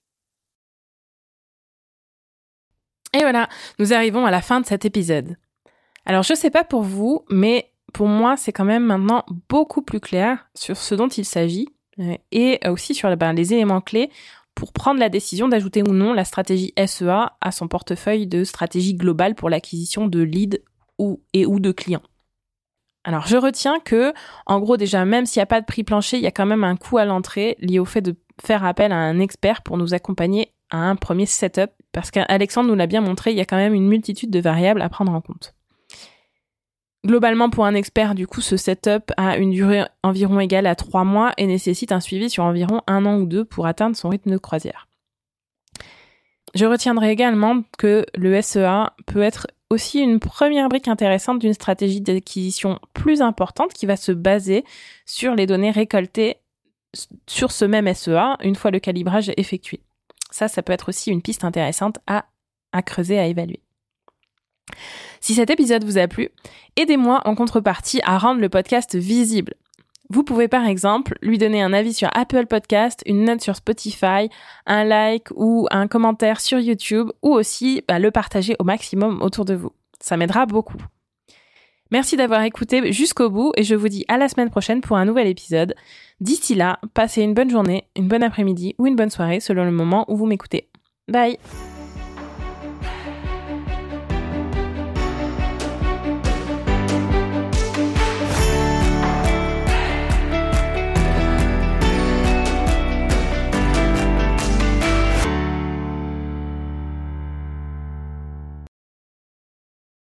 Et voilà, nous arrivons à la fin de cet épisode. Alors, je sais pas pour vous, mais pour moi, c'est quand même maintenant beaucoup plus clair sur ce dont il s'agit et aussi sur les éléments clés pour prendre la décision d'ajouter ou non la stratégie SEA à son portefeuille de stratégie globale pour l'acquisition de leads ou de clients. Alors, je retiens que, en gros, déjà, même s'il n'y a pas de prix plancher, il y a quand même un coût à l'entrée lié au fait de faire appel à un expert pour nous accompagner à un premier setup, parce qu'Alexandre nous l'a bien montré, il y a quand même une multitude de variables à prendre en compte. Globalement, pour un expert, du coup, ce setup a une durée environ égale à 3 mois et nécessite un suivi sur environ 1 an ou 2 pour atteindre son rythme de croisière. Je retiendrai également que le SEA peut être aussi une première brique intéressante d'une stratégie d'acquisition plus importante qui va se baser sur les données récoltées sur ce même SEA une fois le calibrage effectué. Ça peut être aussi une piste intéressante à creuser, à évaluer. Si cet épisode vous a plu, aidez-moi en contrepartie à rendre le podcast visible. Vous pouvez par exemple lui donner un avis sur Apple Podcast, une note sur Spotify, un like ou un commentaire sur YouTube ou aussi le partager au maximum autour de vous. Ça m'aidera beaucoup. Merci d'avoir écouté jusqu'au bout et je vous dis à la semaine prochaine pour un nouvel épisode. D'ici là, passez une bonne journée, une bonne après-midi ou une bonne soirée selon le moment où vous m'écoutez. Bye!